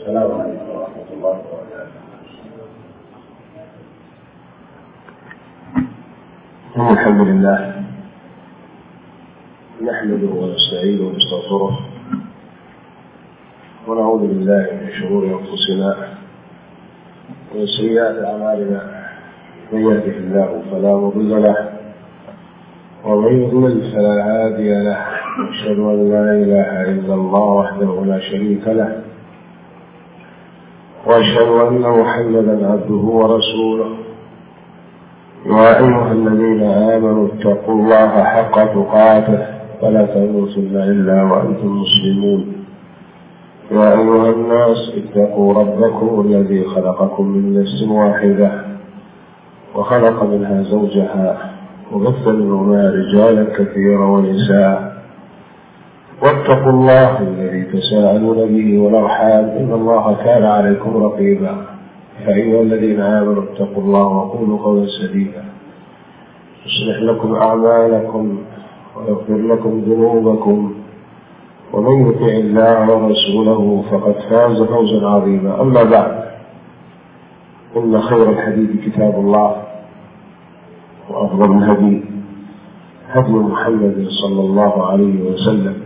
السلام عليكم ورحمة الله وبركاته. الحمد لله نحمده ونستعينه ونستغفره ونعوذ بالله من شرور أنفسنا ومن سيئات أعمالنا، من يهده الله فلا مضل له ومن يضلل فلا هادي له، أشهد أن لا إله إلا الله وحده لا شريك له، وأشهد أن محمدا عبده ورسوله. يا أيها الذين آمنوا اتقوا الله حق تقاته ولا تموتن إلا وأنتم مسلمون. يا أيها الناس اتقوا ربكم الذي خلقكم من نفس واحدة وخلق منها زوجها وبث منهما رجالا كثيرا ونساء، واتقوا الله الذي تساءلون به والأرحام إن الله كان عليكم رقيبا. يا أيها الذين آمنوا اتقوا الله وقولوا قولا سديدا يصلح لكم أعمالكم ويغفر لكم ذنوبكم، ومن يطع الله ورسوله فقد فاز فوزا عظيما. أما بعد، إن خير الحديث كتاب الله، وأفضل الهدي هدي محمد صلى الله عليه وسلم،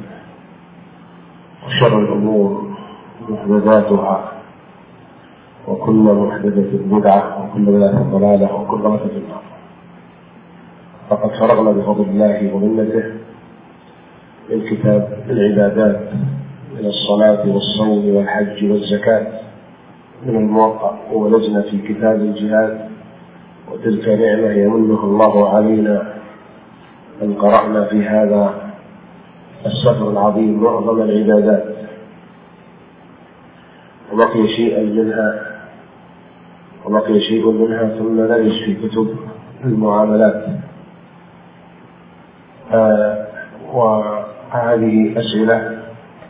وشر الأمور محدثاتها، وكل محدثة بدعة، وكل بدعة ضلالة، وكل ضلالة في النار. فقد فرغنا بفضل الله ومنته من كتاب العبادات، من الصلاة والصوم والحج والزكاة من الموقع، ولجنا في كتاب الجهاد، وتلك نعمة يمنها الله علينا أن قرأنا في هذا السفر العظيم معظم العبادات، وبقي شيء منها ثم ندرس في كتب المعاملات. وهذه أسئلة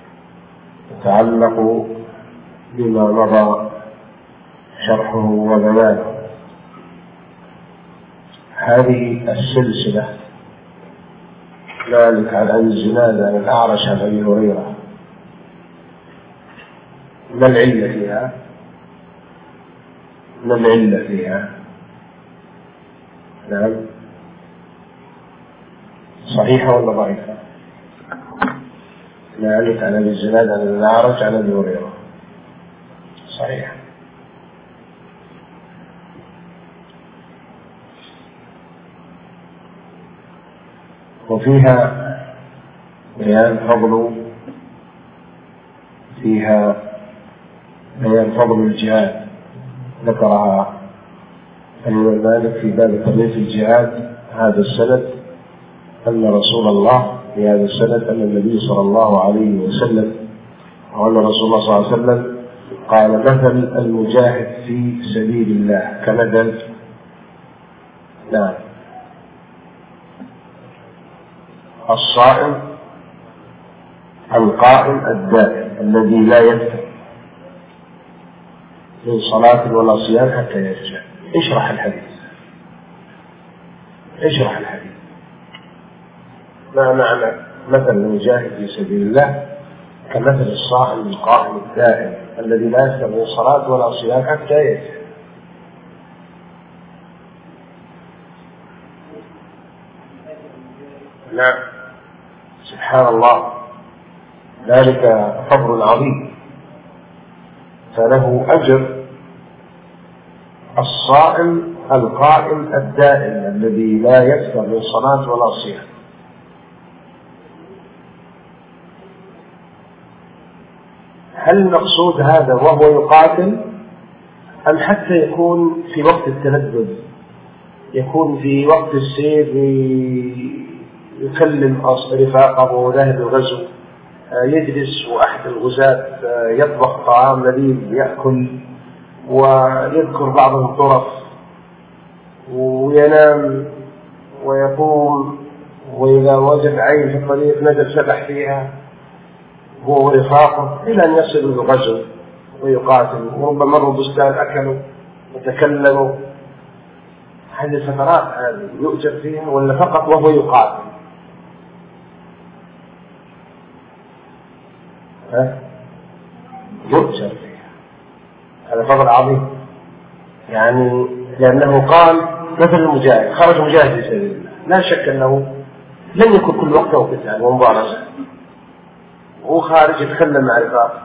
تتعلق بما مضى شرحه وبيانه. هذه السلسلة ذلك عن الزناد عن الأعرج عن أبي هريرة. ما العلة فيها؟ نعم، صحيحة ولا ضعيفة؟ ذلك عن أبي الزناد عن الأعرج عن أبي هريرة، صحيح. وفيها بيان فضل الجهاد، ذكرها الإمام مالك في باب ترغيب الجهاد هذا السند، أن رسول الله في هذا السند أن النبي صلى الله عليه وسلم وأن رسول الله صلى الله عليه وسلم قال: مثل المجاهد في سبيل الله كمثل الصائم القائم الدائم الذي لا يفتر من صلاة ولا صيام حتى يرجع. اشرح الحديث. ما معنى مثل المجاهد في سبيل الله كمثل الصائم القائم الدائم الذي لا يفتر من صلاة ولا صيام حتى يرجع؟ نعم، سبحان الله، ذلك فضل عظيم، فله أجر الصائم القائم الدائم الذي لا يفتر من صلاة ولا صيام. هل المقصود هذا وهو يقاتل، أم حتى يكون في وقت التلذذ، يكون في وقت السير يكلم رفاقه ذاهب الغزو، يجلس وأحد الغزاة يطبخ طعام لذيذ يأكل ويذكر بعض الطرف وينام ويقوم، وإذا وجد عين في الطريق نزل سبح فيها هو ورفاقه إلى أن يصل الغزو ويقاتل، وربما مروا بستان أكلوا وتكلموا. هذه الفترات هذه يؤجر فيها ولا فقط وهو يقاتل؟ يؤجر فيها. هذا فضل عظيم، يعني لأنه قال مثل المجاهد، خرج مجاهد في سبيل الله، لا شك أنه لن يكون كل وقته قتال ومبارزة، هو خارج يتكلم مع رفاق،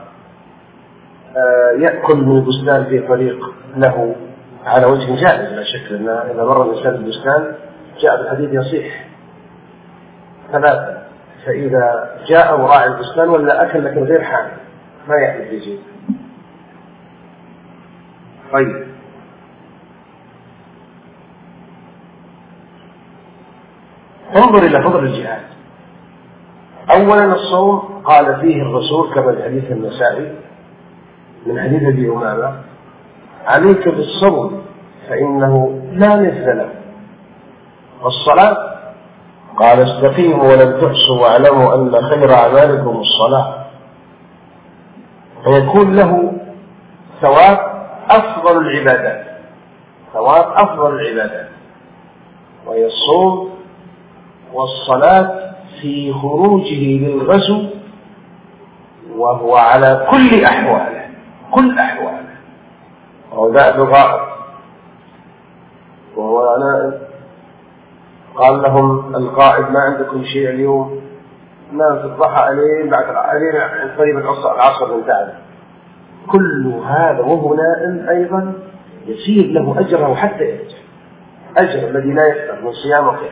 يأكل من البستان في طريق له على وجه جائز لا شك، لأن إذا مر الإنسان البستان جاء بالحديث يصيح ثلاثة، فإذا جاء راعي البستان ولا أكل لكن غير حامل ما يحدث يجيب. طيب، انظر إلى فضل الجهاد. أولا الصوم قال فيه الرسول كما في حديث النسائي من حديث أبي أمامة: عليك بالصوم فإنه لا مثل له. والصلاة قال: استقيموا ولم تحصوا واعلموا أن خير أعمالكم الصلاة، فيكون له ثواب أفضل العبادات، ثواب أفضل العبادات، وهي الصوم والصلاة في خروجه للغزو وهو على كل أحواله، كل أحواله، وهو ذات غائب وهو نائم. قال لهم القائد: ما عندكم شيء اليوم؟ نام في الضحى عليه بعد عليه قريب العصر من تعب. كل هذا وهو نائم أيضا يصير له أجره حتى يرجع، أجر الذي لا يفتر من صيام وقيام.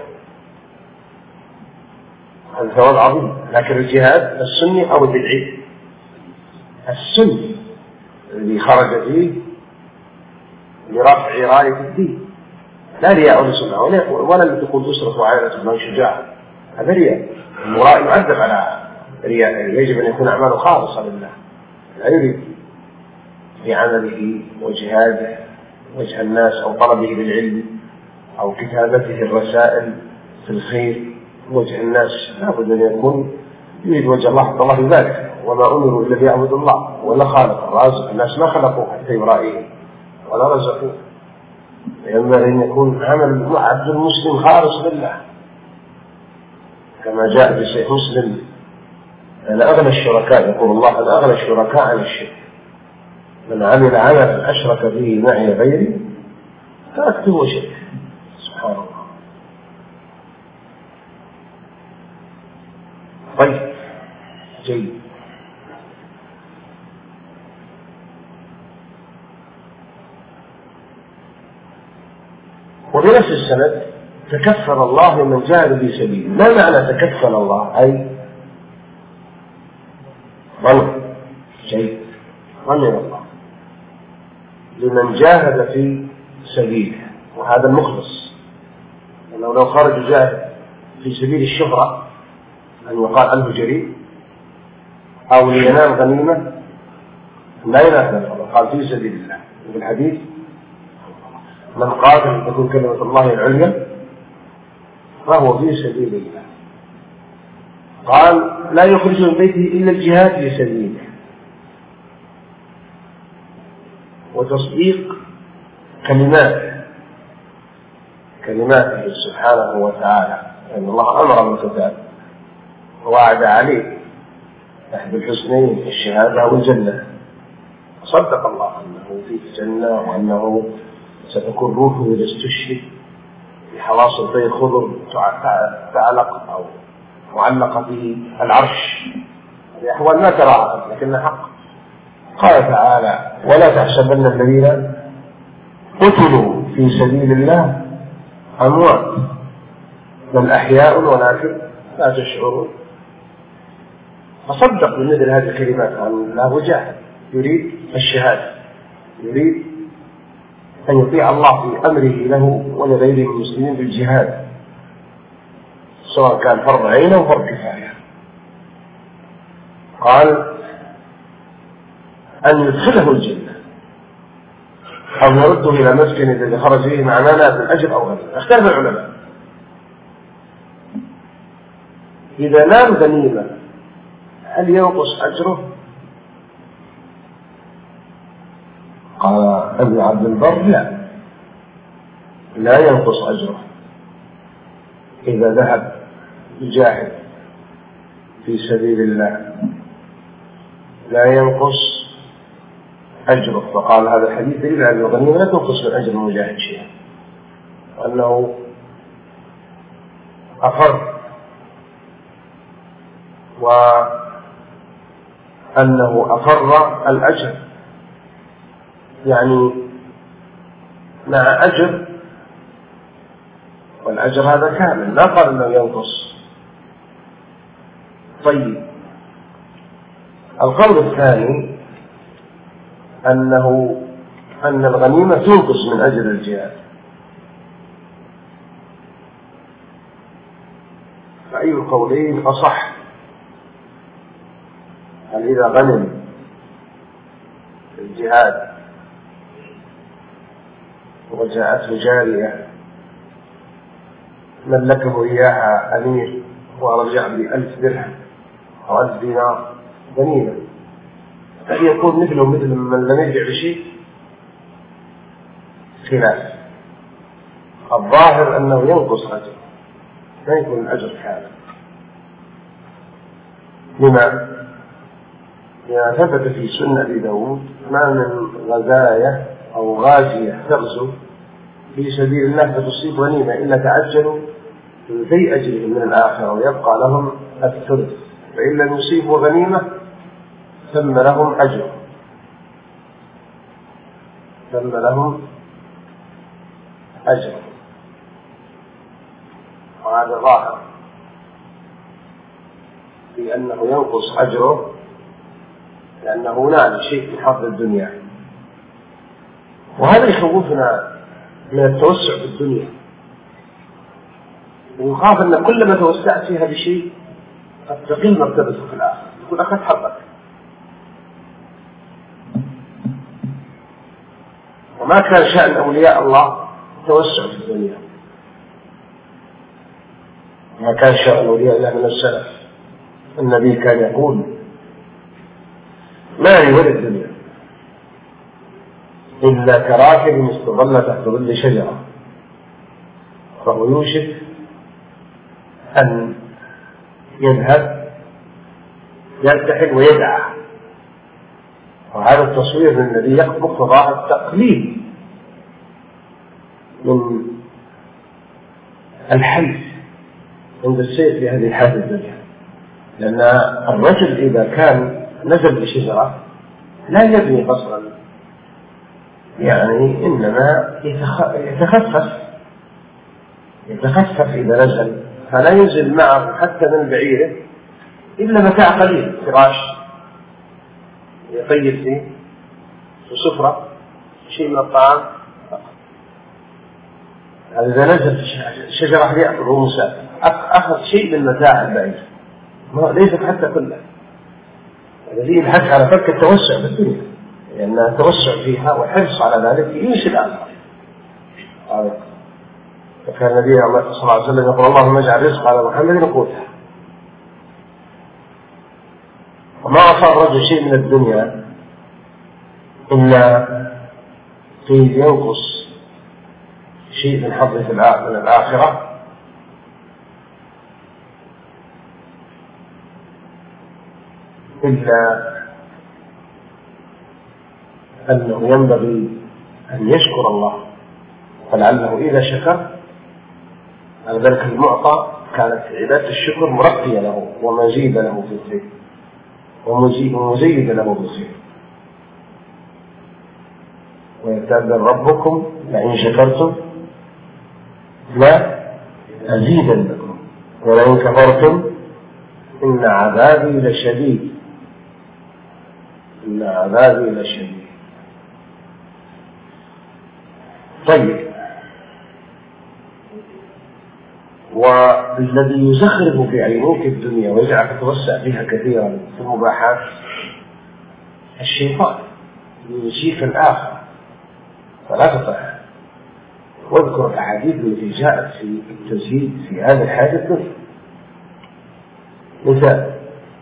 هذا ثواب عظيم. لكن الجهاد السني أو البدعي؟ السني الذي خرج فيه لرفع راية الدين، لا رياء ولا سمعة ولا اللي تقول أسرة وعائلة من شجاع، هذا رياء. المرائي يعذب على رياء، يجب أن يكون أعماله خالصة لله، لا يريد في عمله وجهاده وجه الناس أو طلبه للعلم أو كتابته الرسائل في الخير وجه الناس، لا بد أن يكون يريد وجه الله، حتى الله في ذلك: وما أمروا إلا ليعبدوا الله ولا خالق الرازق. الناس ما خلقوا حتى يرائيه ولا رزقوه، ينبغي أن يكون عمل عبد المسلم خالص لله، كما جاء في صحيح مسلم: أنا أغنى الشركاء، يقول الله: أنا أغنى الشركاء عن الشرك، من عمل عملا أشرك به معي غيري تركته وشركه. سبحان الله. طيب، جيد. وفي نفس السند: تكفل الله من جاهد في سبيله. ما معنى تكفل الله؟ أي ضمن، جيد، ضمن الله لمن جاهد في سبيله، وهذا المخلص. لو خرج جاهد في سبيل الشهرة أن يقال عنه جريء أو لينال غنيمة لا ينال الفضل، قال في سبيل الله. وفي الحديث: من قاتل تكون كلمة الله العليا فهو في سبيل الله. قال: لا يخرج من بيته إلا الجهاد في سبيله. وتصديق كلماته سبحانه وتعالى، أن الله أمر بالقتال ووعد عليه أحد الحسنين الشهادة والجنة، صدق الله أنه في الجنة وأنه ستكون روحه إذا استشهد بحواصل طير خضر تعلق أو معلقة به العرش. هذه أحوال ما تراها لكنها حق. قال تعالى: ولا تحسبن الذين قتلوا في سبيل الله أموات بل أحياء ولكن لا تشعرون. فصدق بمثل هذه الكلمات عن الله وجاهد، يريد الشهادة، يريد أن يطيع الله في أمره له ولغيره المسلمين بالجهاد، سواء كان فرض عين أو فرض كفاية. قال: أن يدخله الجنة أو يرده إلى مسكن الذي خرج فيه مع ما نال من أجر أو غنيمة. اختلف العلماء: إذا نال غنيمة هل ينقص أجره؟ قال ابن عبد البر: لا ينقص أجره. إذا ذهب يجاهد في سبيل الله لا ينقص أجره، فقال هذا الحديث دليل على الغنيمة لا تنقص من أجر المجاهد شيئا، وأنه أفر الأجر، يعني مع أجر، والأجر هذا كامل، لا قال أنه ينقص. طيب، القول الثاني أن الغنيمة تنقص من أجر الجهاد، فأي القولين أصح؟ هل إذا غنم الجهاد وجاءته جارية ملكه إياها أمير ورجع ب1000 درهم أو 1000 دينار غنيمة، هل يكون مثله مثل من لم يرجع بشيء؟ خلاف. الظاهر أنه ينقص أجر، لا يكون الأجر كامل. لما ثبت في سنة أبي داود ما من غزاية أو غازية تغزو في سبيل الله فتصيب غنيمة إلا تعجلوا في أجرهم من الآخرة ويبقى لهم الثلث، فإن لم يصيبوا غنيمة ثم لهم أجر، وهذا ظاهر في أنه ينقص أجره لأنه نال شيء في حظ الدنيا، وهذا يخوفنا من التوسع في الدنيا، ويخاف أن كلما توسعت فيها بشيء قد تقل مرتبته في الآخر، يقول أخذ حظك. وما كان شأن أولياء الله توسع في الدنيا، ما كان شأن أولياء الله من السلف. النبي كان يقول ما لي ولا الدنيا إلا كراكب استظل تحت ظل شجرة فهو يوشك أن يذهب يرتحل ويدعى. وهذا التصوير من الذي مقتضى التقليل من الحيث عند السير في هذه الحياة الدنيا، لأن الرجل إذا كان نزل بشجرة لا يبني قصرا، يعني إنما يتخفف إذا نزل، فلا ينزل معه حتى من بعيره إلا متاع قليل، فراش يطيب فيه وسفرة شيء من الطعام، إذا نزل في شجرة يأكل هو مسافر أخذ شيء من متاع البعيد، ليس حتى كله. الذي يبحث على فك التوسع في الدنيا، لأن التوسع فيها والحرص على ذلك ينشئ الآخر. فكان النبي صلى الله عليه وسلم يقول اللهم اجعل رزق على محمد قوته. وما أصاب رجل شيء من الدنيا إلا قيد ينقص شيء من حظه من الآخرة، إلا أنه ينبغي أن يشكر الله، فلعله إذا شكر على ذلك المعطى كانت عبادة الشكر مرقية له ومزيد له في الخير ومزيد له بالخير. ويتأذن ربكم لئن شكرتم لا أزيدنكم ولئن كفرتم إن عذابي لشديد. طيب، والذي يزخرف في عينيك الدنيا ويجعلك تتوسع فيها كثيرا في المباحات الشيطان ينسيك الآخر فلا تطع. واذكر الأحاديث التي جاءت في التزهيد في هذا الحياة الدنيا. مثال،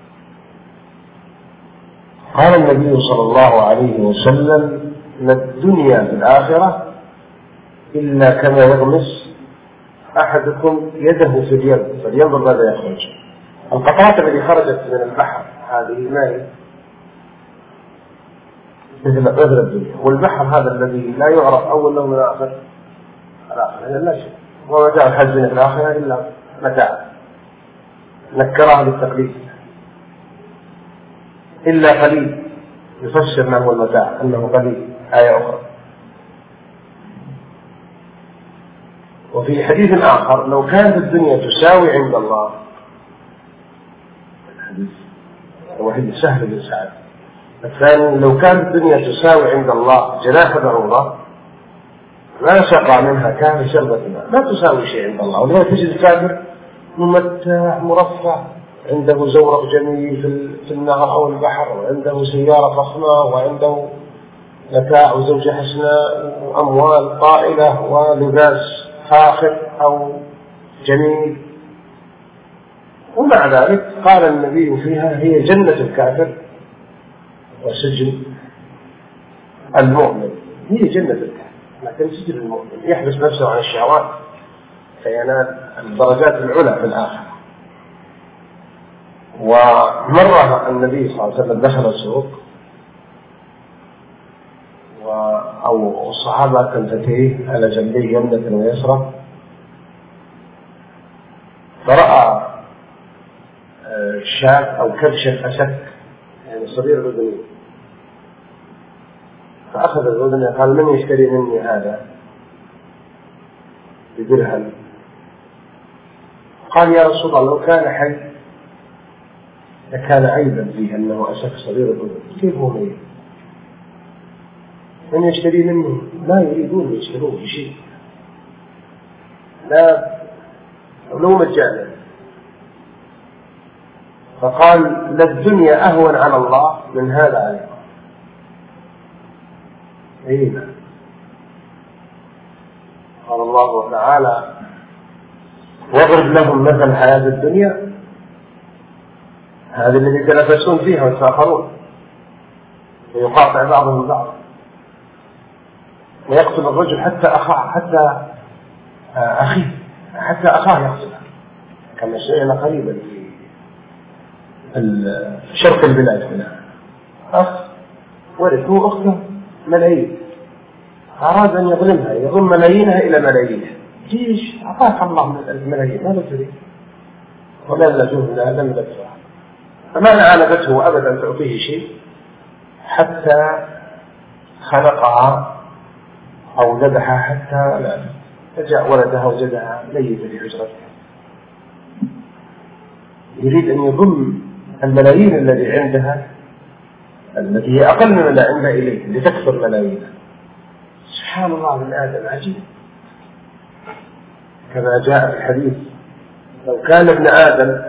قال النبي صلى الله عليه وسلم ما الدنيا في الآخرة إلا كما يغمس أحدكم يده في اليم فلينظر ماذا يخرج. القطرات التي خرجت من البحر هذه الماء مثل الدنيا. والبحر هذا الذي لا يعرف أول له من آخر الآخرة لا شيء، ومتاع الحزن في الآخرة إلا متاع نكرها للتقليد إلا قليل، يفسر ما هو المتاع أنه قليل آية أخرى. وفي حديث آخر لو كانت الدنيا تساوي عند الله، الحديث هو حديث سهل بن سعد الثاني، لو كانت الدنيا تساوي عند الله جناح بعوضة ما سقى منها كان شربة ماء. ما تساوي شيء عند الله. ولذلك تجد الكافر ممتع مرفه، عنده زورق جميل في النهر أو البحر، وعنده سيارة فخمة، وعنده متاع وزوجة حسناء وأموال طائلة ولباس فاخر أو جميل، ومع ذلك قال النبي فيها هي جنة الكافر وسجن المؤمن. هي جنة الكافر لكن سجن المؤمن، يحبس نفسه عن الشهوات فينال الدرجات العلى في الآخرة. ومرة النبي صلى الله عليه وسلم دخل السوق أو الصحابة تنفتيه على جنبيه يمنة ويسرى، فرأى شاة أو كبشة أسك يعني صغير الأذنين، فأخذ الأذن قال من يشتري مني هذا بدرهم؟ قال يا رسول الله لو كان حي لكان عيبا فيه أنه أسك صغير الأذن، كيف هو ميت؟ من يشتري منه؟ لا يريدون يشتروه بشيء، لا لو مجانا. فقال للدنيا أهون على الله من هذا عليكم. أين قال الله تعالى واضرب لهم مثل حياة الدنيا هذه التي يتنافسون فيها ويتفاخرون ويقاطع بعضهم بعضا، ويقتل الرجل حتى أخاه، حتى أخيه، حتى أخاه يقتله، كما سئل قريبا في شرق البلاد هنا أخ ورثه أخته ملايين، أراد أن يظلمها، يضم ملايينها إلى ملايينها. جيش أعطاك الله من الملايين ماذا تريد؟ ولا لجوه لم يدفعها، فما نعالبته أبدا تعطيه شيء حتى خلقها أو ذبحها حتى لا، فجاء ولدها وجدها ميتة في حجرتها. يريد أن يضم الملايين الذي عندها التي هي أقل من ما عندها إليه لتكثر ملايينها. سبحان الله من آدم عجيب، كما جاء في الحديث لو كان ابن آدم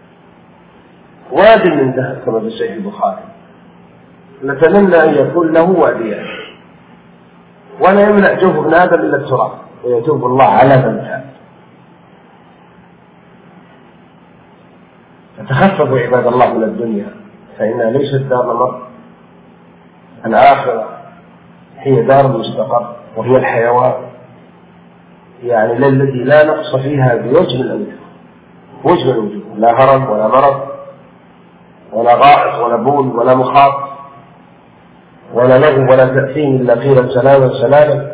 واد من ذهب كما في صحيح البخاري لتمنى أن يكون له واديان، ولا يملأ جوف ابن آدم إلا التراب ويتوب الله على من تاب. فتخففوا عباد الله من الدنيا فإنها ليست دار ممر، الآخرة هي دار المستقر وهي الحيوان، يعني التي لا نقص فيها بوجه من الوجوه، وجه من الوجوه، لا هرم ولا مرض ولا غائط ولا بول ولا مخاط ولا لغو ولا تأثيم إلا قيلا سلاما سلاما،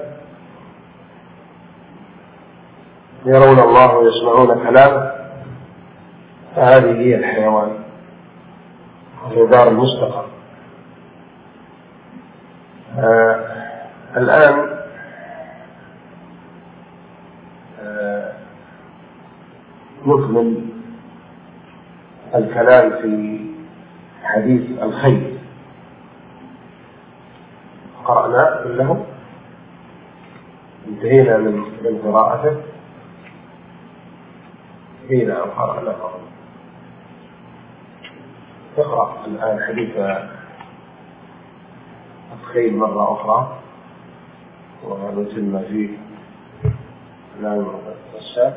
يرون الله ويسمعون كلامه. فهذه هي الحيوان وهي دار المستقر. الآن نكمل الكلام في حديث الخير. قرأنا كله، انتهينا من قراءته. هنا قرأنا اقرأ الآن حديث الخيل مرة أخرى ونتم فيه كلام الشاب.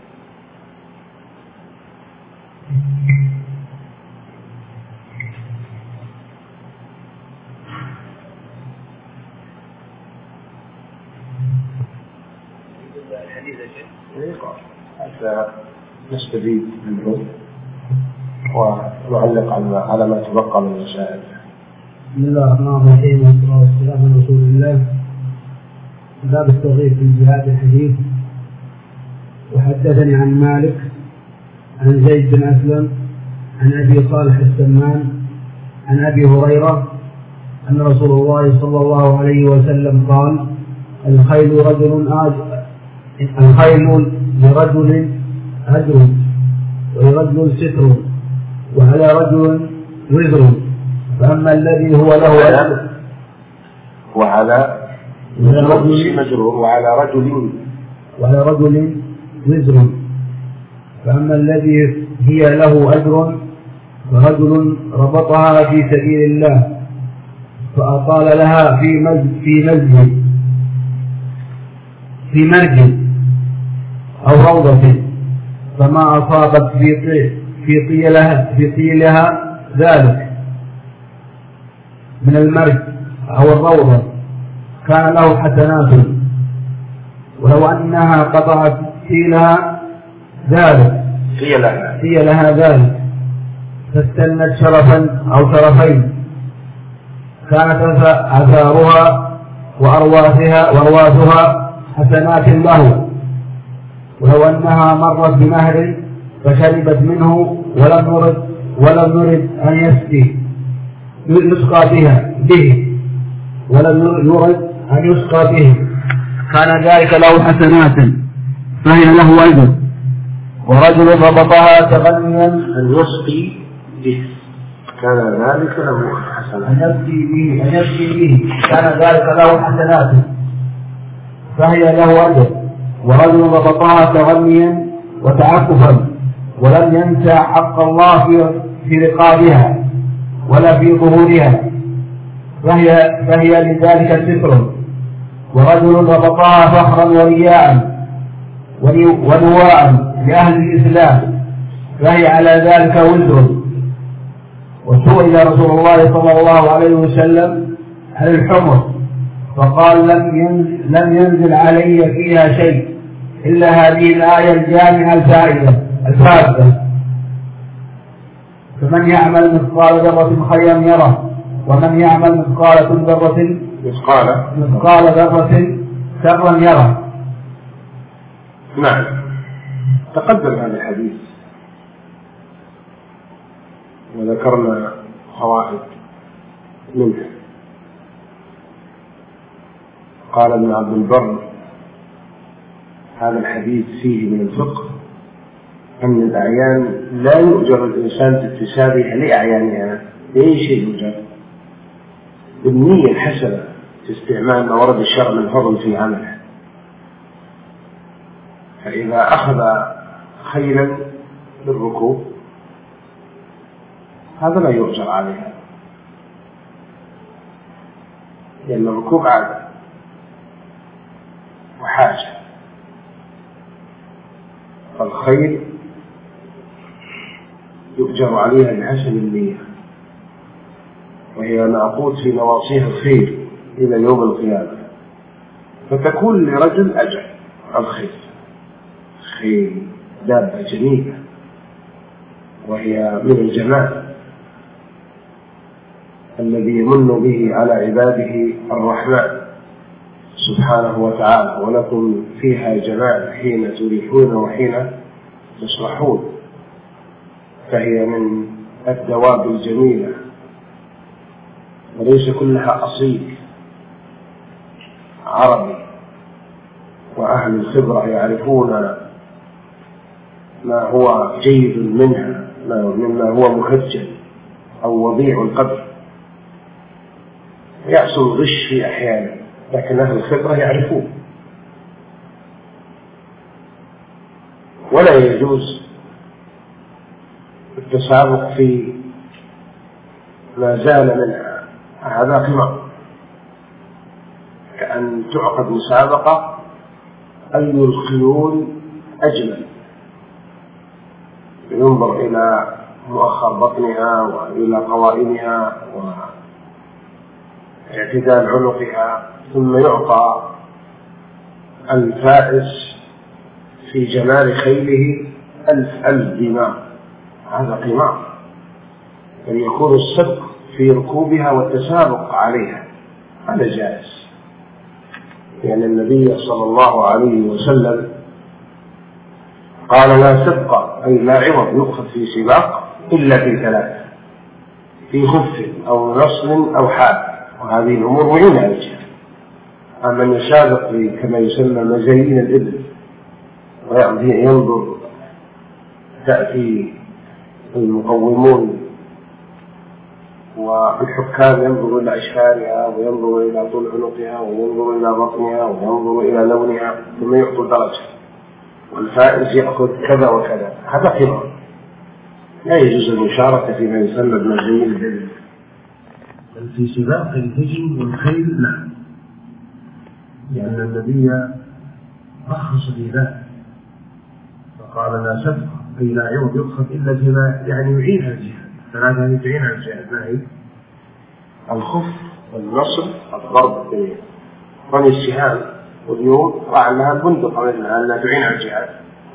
حتى نستفيد منه ونعلق على ما تبقى من المسائل. بسم الله الرحمن الرحيم والصلاة والسلام على رسول الله. باب الترغيب في الجهاد الحديث. وحدثني عن مالك عن زيد بن أسلم عن أبي صالح السمان عن أبي هريرة أن رسول الله صلى الله عليه وسلم قال: الخيل لرجل أجر ولرجل ستر وعلى رجل وزر، فأما الذي هو له أجر وعلى رجل وزر، فأما الذي هي له أجر فرجل ربطها في سبيل الله فأطال لها في مرج أو روضة، فما أصابت في طيلها ذلك من المرج أو الروضة كان له حسنات، ولو أنها قطعت طيلها ذلك فاستنت شرفا أو شرفين كانت آثارها وأرواثها حسنات له، ولو أنها مرت بنهر فشربت منه ولم يرد أن يسقى به كان ذلك له حسنات فهي له أجر. ورجل ربطها تغنيا أن يسقي به كان ذلك له حسنات كان ذلك له حسنات فهي له أجر. ورجل ربطها تغنيا وتعففا ولم ينسى حق الله في رقابها ولا في ظهورها فهي لذلك ستر. ورجل ربطها فخرا ورياء ونواء لأهل الإسلام فهي على ذلك وزر. وسئل رسول الله صلى الله عليه وسلم عن الحمر فقال: لم ينزل علي فيها شيء إلا هذه الآية الجامعة الفاذة: فمن يعمل مثقال ذرة خيرا يره، ومن يعمل مثقال ذرة شرا يره. نعم، تقدم هذا الحديث وذكرنا فوائد منه. قال ابن عبد البر: هذا الحديث فيه من الفقه أن الأعيان لا يؤجر الإنسان باكتسابها لأعيانها بأي شيء يؤجر، بالنية الحسنة في استعمال ما ورد الشرع من فضل في عمله. فإذا أخذ خيلا بالركوب هذا لا يؤجر عليها، لأن الركوب عادة وحاجة، فالخيل يؤجر عليها بحسب النية، وهي معقود في نواصيها الخير إلى يوم القيامة، فتكون لرجل أجر الخيل. خيل دابة جميلة وهي من الجمال الذي يمن به على عباده الرحمن سبحانه وتعالى: ولكم فيها جمال حين تريحون وحين تصرحون. فهي من الدواب الجميلة وليس كلها أصيل عربي، وأهل الخبرة يعرفون ما هو جيد منها مما هو مخجل أو وضيع القدر، يحصل غش في أحيانا، لكن أهل الخبرة يعرفون. ولا يجوز التسابق في ما زال منها، هذا قمار، كأن تعقد مسابقة أي الخيول أجمل، ينظر إلى مؤخر بطنها وإلى قوائمها واعتدال عنقها، ثم يعطى الفائز في جمال خيله 1000 دينار. هذا قمار. بل يكون السبق في ركوبها والتسابق عليها هذا جائز، لأن النبي صلى الله عليه وسلم قال لا سبق أي لا عوض يؤخذ في سباق إلا في ثلاثة: في خف أو نصل أو حال، وهذه الأمور معينة على الجهاد. أما من يسابق كما يسمى مزايين الإبل وينظر، تأتي المقومون والحكام ينظر إلى أشفارها وينظر إلى طول عنقها وينظر إلى بطنها وينظر إلى لونها ثم يعطي درجة، والفائز يأخذ كذا وكذا، هذا قمار. لا يجوز المشاركة فيما يسمى بمزايين الإبل، بل في سباق الهجن والخيل لا، لأن النبي رخص في ذلك فقال لا سبق أي لا عوض يؤخذ إلا فيما يعني يعين على الجهاد. ثلاثة تعين على الجهاد، ما هي؟ الخف والنصر الضرب رمي السهام، واليوم وعنها البندق لا تعين على الجهاد،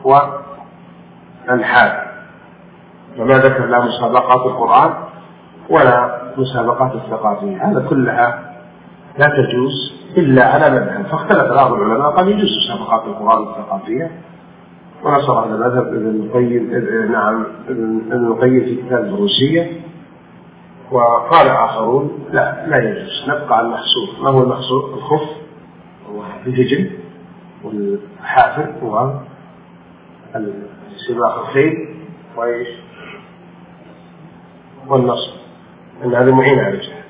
والحال. وما ذكر لا مسابقات القرآن ولا مسابقات الثقافية، هذا كلها لا تجوز إلا على مذهب. فاختلف بعض العلماء قال يجوز مسابقات القرآن الثقافية، ونصر هذا المذهب ابن القيم في كتاب الروسية، وقال آخرون لا يجوز، نبقى على المحصور. ما هو المحصور؟ الخف والهجن والحافل والسباق الخيل وإيش والنصر، أن هذا معين على الجهاد.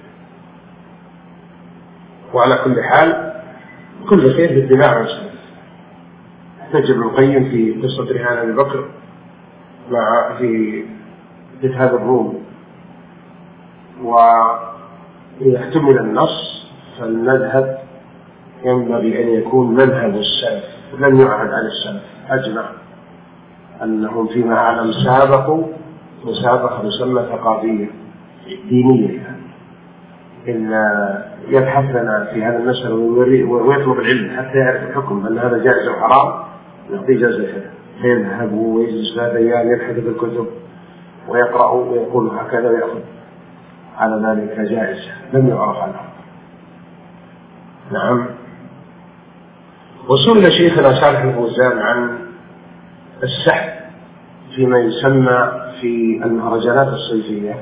وعلى كل حال كل خير بالدماء عن سنة. تجد ابن القيم في قصة رهان أبي بكر في هذا الروم، ويحتمل النص، فالمذهب ينبغي أن يكون مذهب السلف، لم يعهد عن السلف أجمع أنهم فيما أعلم سابقوا مسابقة مسمى ثقافية دينية، إن يبحث لنا في هذا المسألة ويطلب العلم حتى يعرف الحكم، أن هذا جائز أو حرام يعطيه جائزة، فيذهب ويجلس 3 أيام يبحث في الكتب ويقرأ ويقول هكذا ويأخذ على ذلك جائزة لم يعرف عنه. نعم. وسئل شيخنا صالح الفوزان عن السحب فيما يسمى في المهرجانات الصيفية،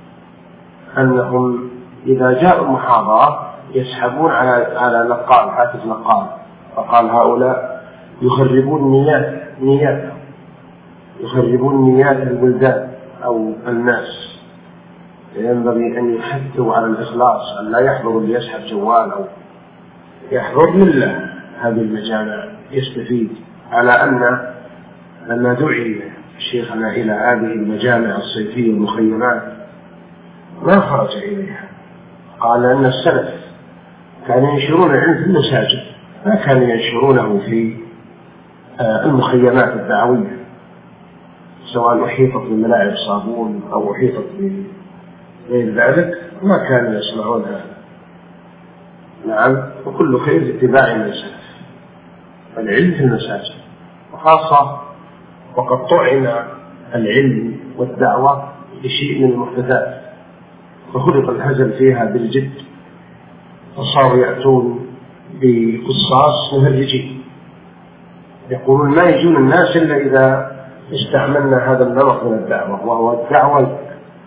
أنهم إذا جاءوا المحاضرة يسحبون على نقال، هاتف نقال، فقال هؤلاء يخربون نياتهم، يخربون نيات البلدان أو الناس، ينبغي أن يحثوا على الإخلاص، أن لا يحضروا ليسحب جوال أو يحضر لله هذه المجامع يستفيد، على أن لما دعي شيخنا إلى هذه المجامع الصيفية المخيمات ما خرج إليها، قال أن السلف كانوا ينشرون العلم في المساجد، ما كانوا ينشرونه في المخيمات الدعوية، سواء أحيطت بملاعب صابون أو أحيطت بغير ذلك، ما كانوا يصنعون هذا. نعم. وكل خير باتباع من السلف، العلم في المساجد، وخاصة وقد طعن العلم والدعوة بشيء من المحدثات، فخلق الهزل فيها بالجد، فصاروا يأتون بقصاص مهرجين يقولون ما يجون الناس إلا إذا استعملنا هذا النمط من الدعوة، وهو الدعوة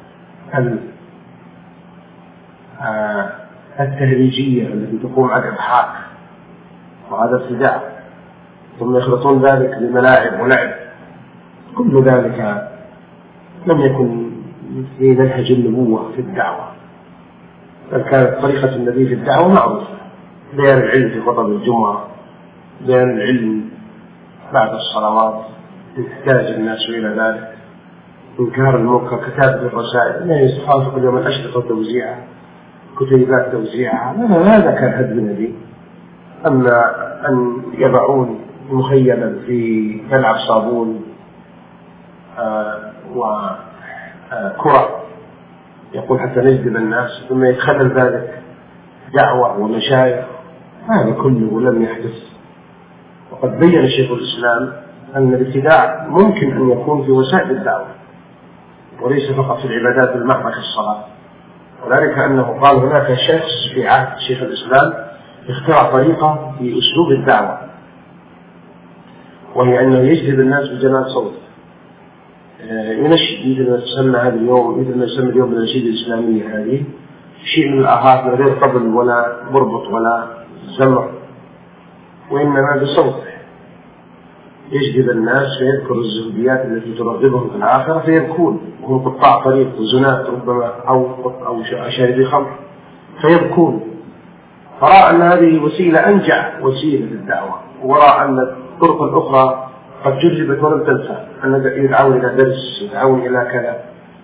التهريجية التي تقوم على الإضحاك وهذا ابتداع، ثم يخلطون ذلك بملاعب ولعب. كل ذلك لم يكن في منهج النبوة في الدعوة، بل كانت طريقة النبي في الدعوة معروفة: بيان العلم في خطب الجمعة، بيان العلم بعد الصلوات إن احتاج الناس إلى ذلك، إنكار المنكر، كتابة الرسائل، لا يستخاف كل يوم الأشرطة توزيعها، كتيبات توزيعها، هذا كان هدف النبي. أما أن يضعون مخيما في ملعب صابون وكرة يقول حتى نجذب الناس، ثم يتخلل ذلك دعوة ومشايخ، هذا كله لم يحدث. وقد بين شيخ الإسلام أن الابتداع ممكن أن يكون في وسائل الدعوة وليس فقط في العبادات المحضة كالصلاة وذلك أنه قال هناك شخص في عهد شيخ الإسلام اخترع طريقة في أسلوب الدعوة، وهي أنه يجذب الناس بجمال صوت، ينشد مثل ما تسمى هذا اليوم، مثل ما يسمى اليوم النشيد الإسلامية، هذه شيء من الآهات من غير طبل ولا بربط ولا زمر، وإنما بصوت يجذب الناس فيذكر الزهديات التي ترغبهم في الآخرة فيبكون، وهم قطاع طريق وزنات ربما أو شاربي خمر فيبكون. فرأى أن هذه وسيلة أنجع وسيلة للدعوة، ورأى أن الطرق الأخرى قد جربت ولم تنفع، أن يدعون إلى درس، يدعون إلى كذا.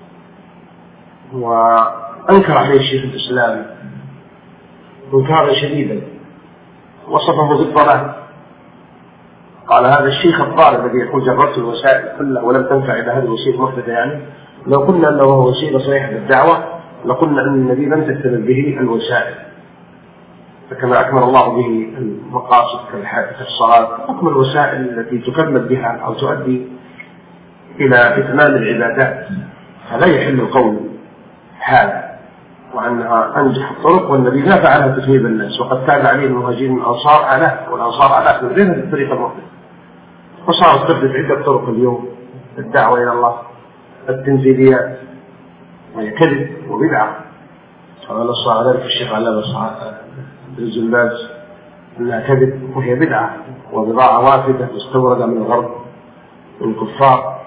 وأنكر عليه الشيخ الإسلام إنكارا شديدا، وصفه بالضلال، قال هذا الشيخ الضال الذي يقول جربت الوسائل كلها ولم تنفع إلى هذه الوسيلة محدثة. يعني لو قلنا أنه هو وسيلة صحيحة للدعوة لقلنا أن النبي لم تكتمل به الوسائل، فكما أكمل الله به المقاصد كالصلاة أكمل الوسائل التي تكمل بها أو تؤدي إلى إتمام العبادات، فلا يحل القول هذا وأنها أنجح الطرق، والنبي لا فعلها تتويب الناس، وقد تاب عليه المهاجرين الأنصار على والأنصار على من غير الطريقة المحدثة، وصارت تبدأ عدة طرق اليوم الدعوة إلى الله التنزيليات، وهي كذب وبدعة، كما نص على ذلك الشيخ علامة الزنباز أنها كذب وهي بدعة وبضاعة وافدة مستوردة من الغرب من الكفار،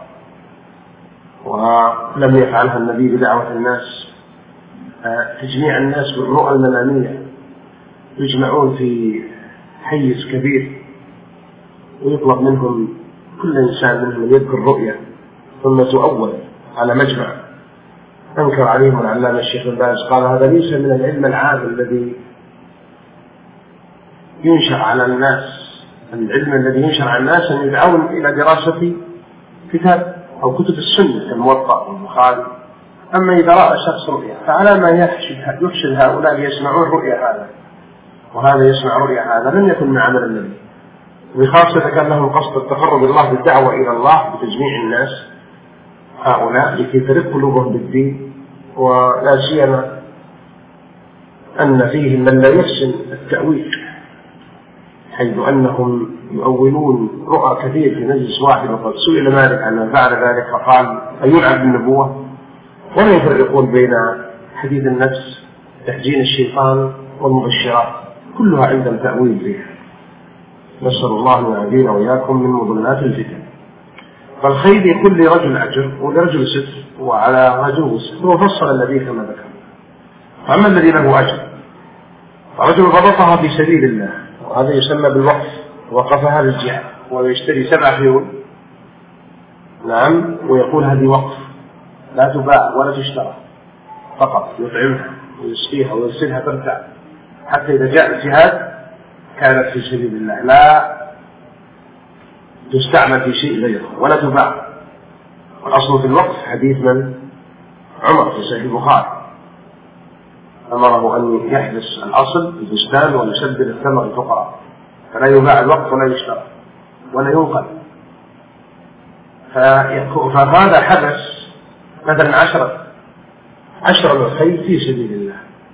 ولم يفعلها النبي بدعوة الناس. تجميع الناس بالرؤى المنامية، يجمعون في حيز كبير ويطلب منهم كل إنسان منهم أن يذكر رؤية ثم تؤول على مجمع. أنكر عليهم العلامة الشيخ الباز، قال هذا ليس من العلم العام الذي ينشر على الناس، العلم الذي ينشر على الناس أن يدعون إلى دراسة كتاب أو كتب السنة كالموطأ والبخاري. أما إذا رأى شخص رؤيا فعلى ما يحشد هؤلاء ليسمعون رؤيا هذا وهذا يسمع رؤيا هذا، لم يكن من عمل النبي، وخاصة كان لهم قصد التقرب الله بالدعوة إلى الله بتجميع الناس هؤلاء لكي ترق قلوبهم بالدين، ولا سيما أن فيهم من لا يحسن التأويل، حيث أنهم يؤولون رؤى كثير في مجلس واحد. وقد سئل مالك عن من فعل ذلك فقال أيلعب بالنبوة، ولا يفرقون بين حديث النفس تحجين الشيطان والمبشرات، كلها عندهم تأويل فيها. نسأل الله أن يعافينا وإياكم من مضلات الفتن. فالخير يكون لرجل أجر ولرجل ستر، وعلى رجل ستر وفصل النبي كما ذكر. فأما الذي له أجر فرجل ربطها في سبيل الله، وهذا يسمى بالوقف، وقفها للجهاد، ويشتري 7 خيول نعم ويقول هذه وقف لا تباع ولا تشترى، فقط يطعمها ويسقيها ويرسلها ترتع حتى إذا جاء الجهاد كانت في سبيل الله، لا تستعمل في شيء غيره ولا تباع. والأصل في الوقف حديث من عمر في صحيح البخاري، أمره أن يحبس الأصل في البستان ويسدد الثمر الفقراء، فلا يباع الوقف ولا يشترى ولا ينقل. فهذا حبس مثلا 10 من الخيل في سبيل الله،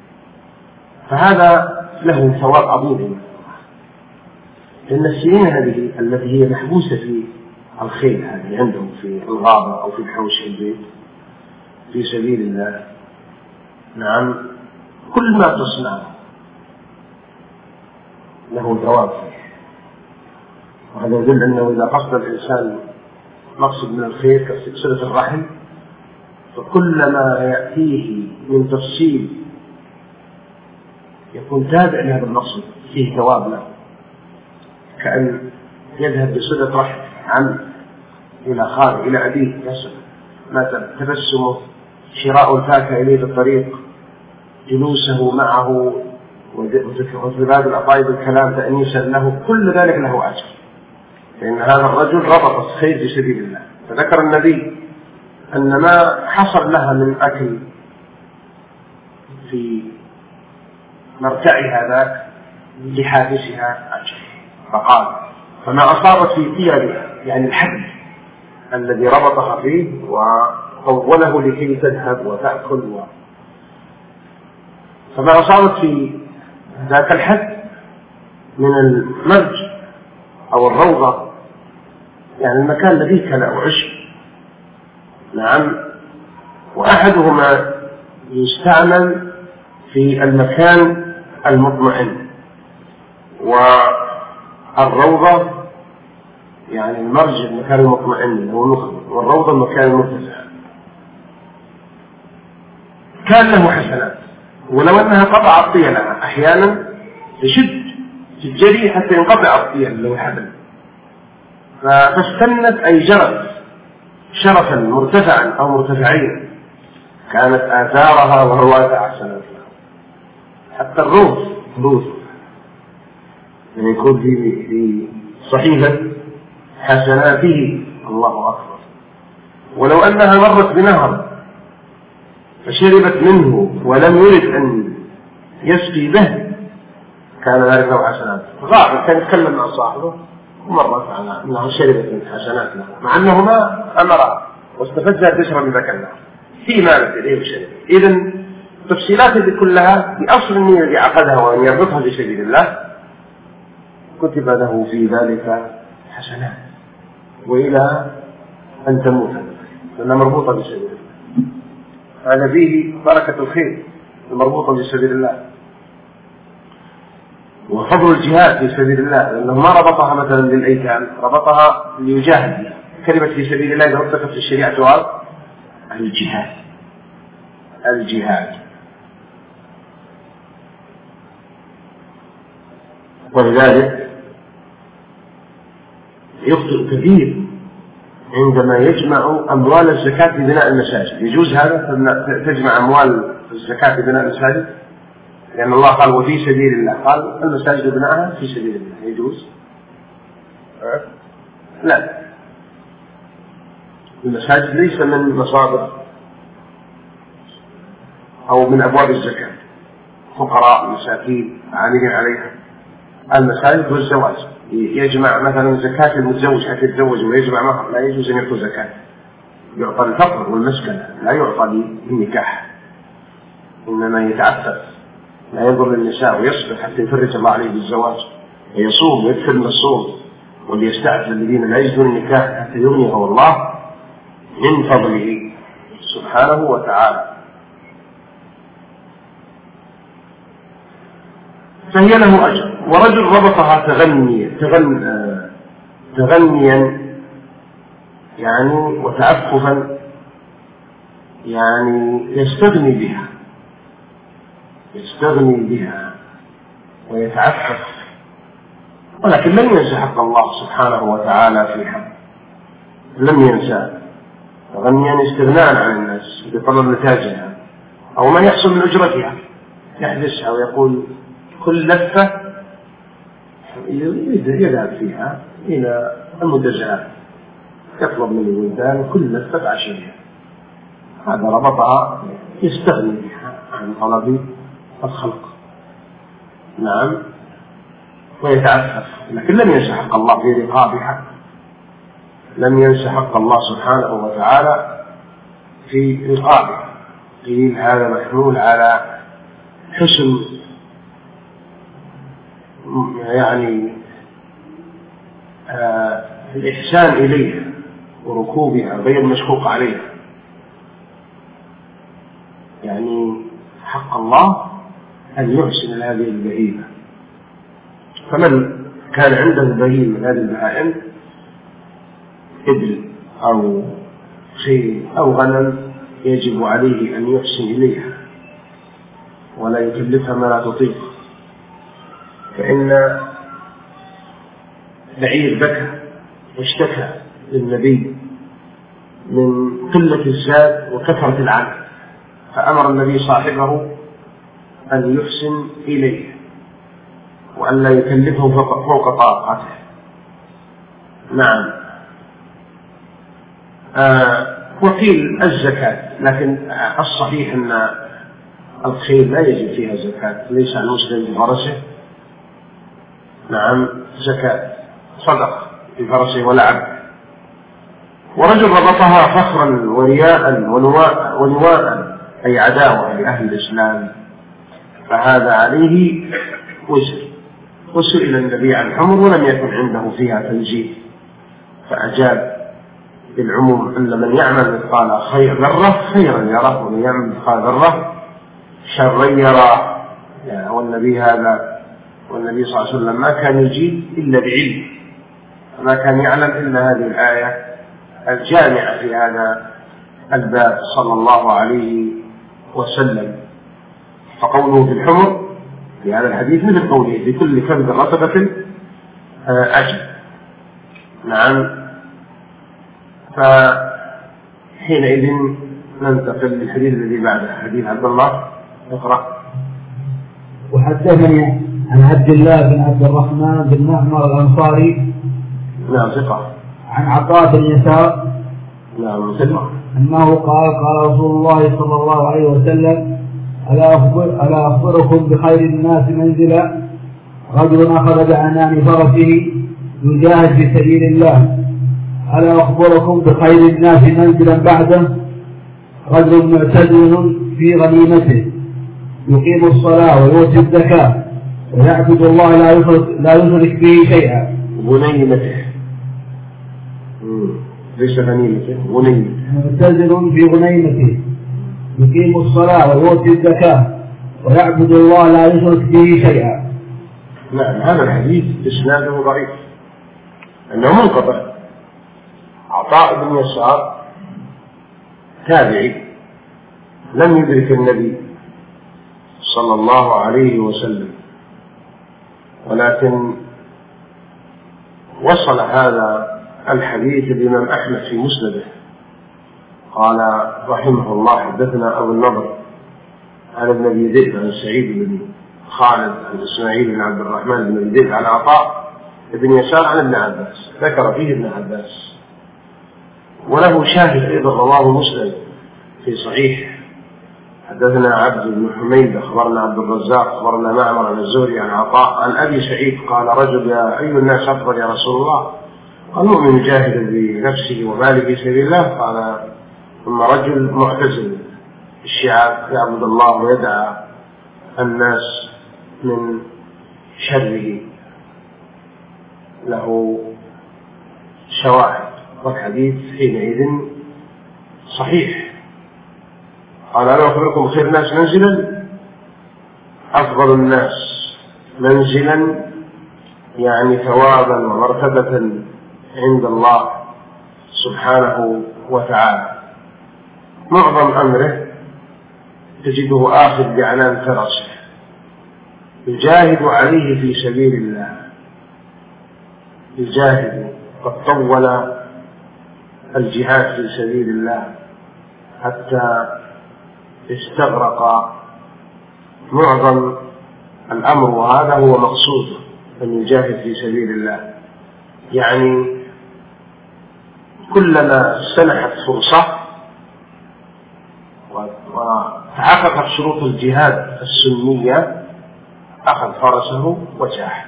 فهذا له ثواب عظيم، لأن السنين هذه التي هي محبوسة في الخيل هذه عندهم في الغابة أو في حوش البيت في سبيل الله، نعم كل ما تصنع له ثواب فيه. وهذا يدل أنه إذا قصد الإنسان مقصد من الخير كصلة الرحم، فكل ما يأتيه من تفصيل يكون تابع لهذا المقصد فيه ثواب له، كأن يذهب بصلة رحم عن إلى خالق إلى أبيه يسر، مثلا تبسمه، شراء الفاكهة إليه في الطريق، جلوسه معه وارتباط الأطايب الكلام تأنيسا له، كل ذلك له أجر، لأن هذا الرجل ربط الخير في سبيل الله. فذكر النبي أن ما حصل لها من أكل في مرتعها ذاك لحادثها أجر، فقال فما أصابت في ثيابها يعني الحبل الذي ربطها فيه وطوله لكي تذهب وتأكل فما أصابت في ذاك الحد من المرج أو الروضة، يعني المكان الذي كلا وعشب، نعم، وأحدهما يستعمل في المكان المطمئن، والروضة يعني المرج المكان المطمئن هو النخبة، والروضة المكان المرتفع. كان له حسنات، ولو أنها قطعت طيلها أحيانا تشد في الجري حتى ينقطع الطيل لو حبل، فاستنت أي جرت شرفا مرتفعا أو مرتفعين، كانت آثارها ورواتها حسنات له. حتى الروث يعني يكون في صحيفة حسناته، الله أكبر. ولو أنها مرت بنهر فشربت منه ولم يرد أن يسقي به كان ذلك له حسنات. غافل كان يتكلم مع صاحبه ومرت على أنها شربت من حسنات له، مع أنه ما أمرها واستفزها تشرب من ذاك النهر، في مالت إليه وشرب. إذن التفصيلات هذه كلها بأصل النية الذي عقدها وأن يربطها في سبيل الله كتب له في ذلك حسنات، وإلى أن تموت لأنها مربوطة بسبيل الله. هذا فيه بركة الخير المربوطة بسبيل الله، وفضل الجهاد في سبيل الله، لأنه ما ربطها مثلا للأيتام، ربطها ليجاهد بها. كلمة في سبيل الله إذا ربطت في الشريعة تقال الجهاد. ولذلك يخطئ كثير عندما يجمع أموال الزكاة في بناء المساجد. يجوز هذا تجمع أموال الزكاة في بناء المساجد؟ لأن الله قال وفي سبيل الله، قال المساجد بناءها في سبيل الله، يجوز؟ لا، المساجد ليس من مصادر أو من أبواب الزكاة، فقراء مساكين عاملين عليها. المساجد والزواج، يجمع مثلا زكاة المتزوج حتى يتزوج ويجمع مهر، لا يجوز أن يعطي زكاة، يعطى الفقر والمسكنة، لا يعطى للنكاح، إنما يتعفف، لا ينظر للنساء ويصبر حتى يفرج الله عليه بالزواج، ويصوم ويكثر من الصوم، وليستعف الذين لا يجدون النكاح حتى يغنيهم الله من فضله سبحانه وتعالى. فهي له أجر. ورجل ربطها تغنيا يعني وتعففا، يعني يستغني بها ويتعفف، ولكن لم ينسى حق الله سبحانه وتعالى في حق، لم ينسى، تغنيا استغناء عن الناس بطلب نتاجها أو ما يحصل من أجرتها، يحدثها ويقول كل لفة يذهب فيها إلى المنتجعات يطلب من الولدان كل لفة عشرية، هذا ربطها يستغني بها عن طلب الخلق، نعم، ويتعفف، لكن لم ينسى حق الله في رقابها، لم ينسى حق الله سبحانه وتعالى في رقابها. قيل هذا محمول على حسن يعني الإحسان إليها وركوبها غير مشكوك عليها، يعني حق الله أن يحسن هذه البهيمة. فمن كان عنده بهيمة من هذه البهائم، إبل أو خيل أو غنم، يجب عليه أن يحسن إليها ولا يكلفها ما لا تطيق. فإن بعير بكى واشتكى للنبي من قلة الزاد وكثرة العمل، فأمر النبي صاحبه أن يحسن إليه وأن لا يكلفه فوق طاقته. نعم. وقيل الزكاة، لكن الصحيح أن الخيل لا يجب فيها زكاة، ليس المسلم بفرسه، نعم، زكاة صدق بفرسه ولا عبد. ورجل ربطها فخرا ورياء ونواء، أي عداوة لأهل الإسلام فهذا عليه وزر. وسئل النبي عن الحمر ولم يكن عنده فيها تنزيه، فأجاب بالعموم أن من يعمل مثقال ذرة خيرا يراه، ومن يعمل مثقال ذرة شرا يراه. والنبي صلى الله عليه وسلم ما كان يجيب إلا بعلم، ما كان يعلم إلا هذه الآية الجامعة في هذا الباب صلى الله عليه وسلم. فقوله في الحمر في هذا الحديث مثل قوله في كل كبد رطبة أجر. نعم. فحينئذ ننتقل للحديث الذي بعده، حديث عبد الله. اقرأ. وحدثني عن عبد الله بن عبد الرحمن بن معمر الأنصاري ثقة عن عطاء بن يسار ثقة أنه قال رسول الله صلى الله عليه وسلم: ألا أخبركم بخير الناس منزلا رجل أخذ بعنان فرسه يجاهد في سبيل الله. ألا أخبركم بخير الناس منزلا بعده رجل معتدل في غنيمته يقيم الصلاة ويؤتي الزكاة ويعبد الله لا يشرك به شيئا. غنيمته ليس غنيمته، غنيمته. معتدل في غنيمته يقيم الصلاة ويؤتي الزكاة ويعبد الله لا يشرك به شيئا. نعم. هذا الحديث إسناده ضعيف أنه منقطع. عطاء بن يسار تابعي لم يدرك النبي صلى الله عليه وسلم، ولكن وصل هذا الحديث الإمام أحمد في مسنده. قال رحمه الله: حدثنا أبو النضر عن ابن أبي ذئب عن سعيد بن خالد عن إسماعيل بن عبد الرحمن بن أبي ذئب عن عطاء بن يسار عن ابن عباس، ذكر فيه ابن عباس. وله شاهد أيضا رواه مسلم في صحيح: حدثنا عبد بن حميد أخبرنا عبد الرزاق أخبرنا معمر عن الزهري عن عطاء عن أبي سعيد قال: رجل: يا أي الناس أفضل يا رسول الله؟ قال: مؤمن جاهد بنفسه وماله في سبيل الله. قال: ثم رجل معتزل الشعاب يعبد الله ويدعى الناس من شره، له شواهد، والحديث حينئذ صحيح. قال: أنا أخبركم خير الناس منزلا، أفضل الناس منزلا يعني ثوابا ومرتبة عند الله سبحانه وتعالى. معظم أمره تجده آخذ بعنان فرسه يجاهد عليه في سبيل الله، يجاهد. قد طول الجهاد في سبيل الله حتى استغرق معظم الأمر، وهذا هو مقصود أن يجاهد في سبيل الله. يعني كلما سنحت فرصة وتحققت شروط الجهاد السنية أخذ فرسه وجاهد،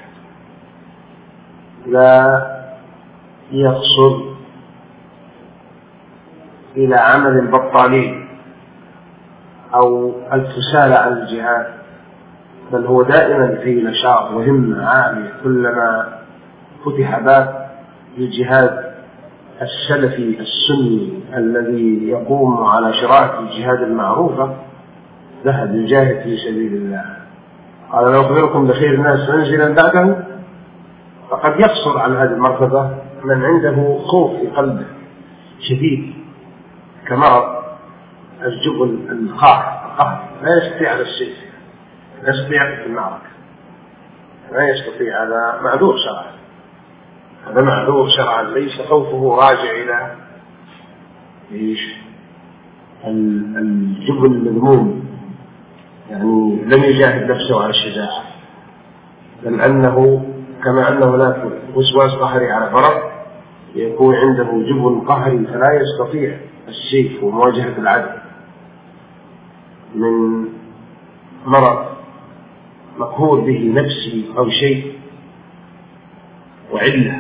لا يقصر إلى عمل البطالين أو الكسالى عن الجهاد، بل هو دائما في نشاط وهمة عالية. كلما فتح باب للجهاد السلفي السني الذي يقوم على شرائع الجهاد المعروفة ذهب يجاهد في سبيل الله. قال: لو أخبركم بخير الناس منزلا بعده. فقد يقصر على هذه المرتبة من عنده خوف في قلبه شديد كمرض الجبن القهر، لا يستطيع على السيف، لا يستطيع في المعركة، لا يستطيع. هذا معذور شرعا، هذا معذور شرعا، ليس خوفه راجع إلى الجبن المذموم، يعني لم يجاهد نفسه على الشجاعة، بل أنه كما أن هناك وسواس قهري على فرض يكون عنده جبن قهري فلا يستطيع السيف ومواجهة العدو من مرض مقهور به نفسه أو شيء وعلة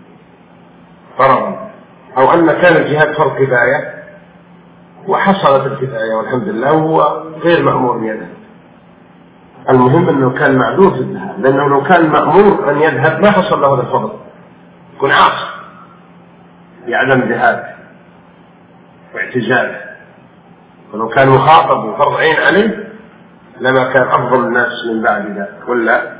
فرضا، أو أن كان الجهاد فرض كفاية وحصلت الكفاية والحمد لله وهو غير مأمور بيده، المهم أنه كان معذور في الذهاب، لأنه لو كان مأمور أن يذهب ما حصل له هذا الفضل، يكون عاصي بعدم ذهابه واعتزاله. ولو كان مخاطب وفرض عين عليه لما كان أفضل الناس من بعد ذلك ولا.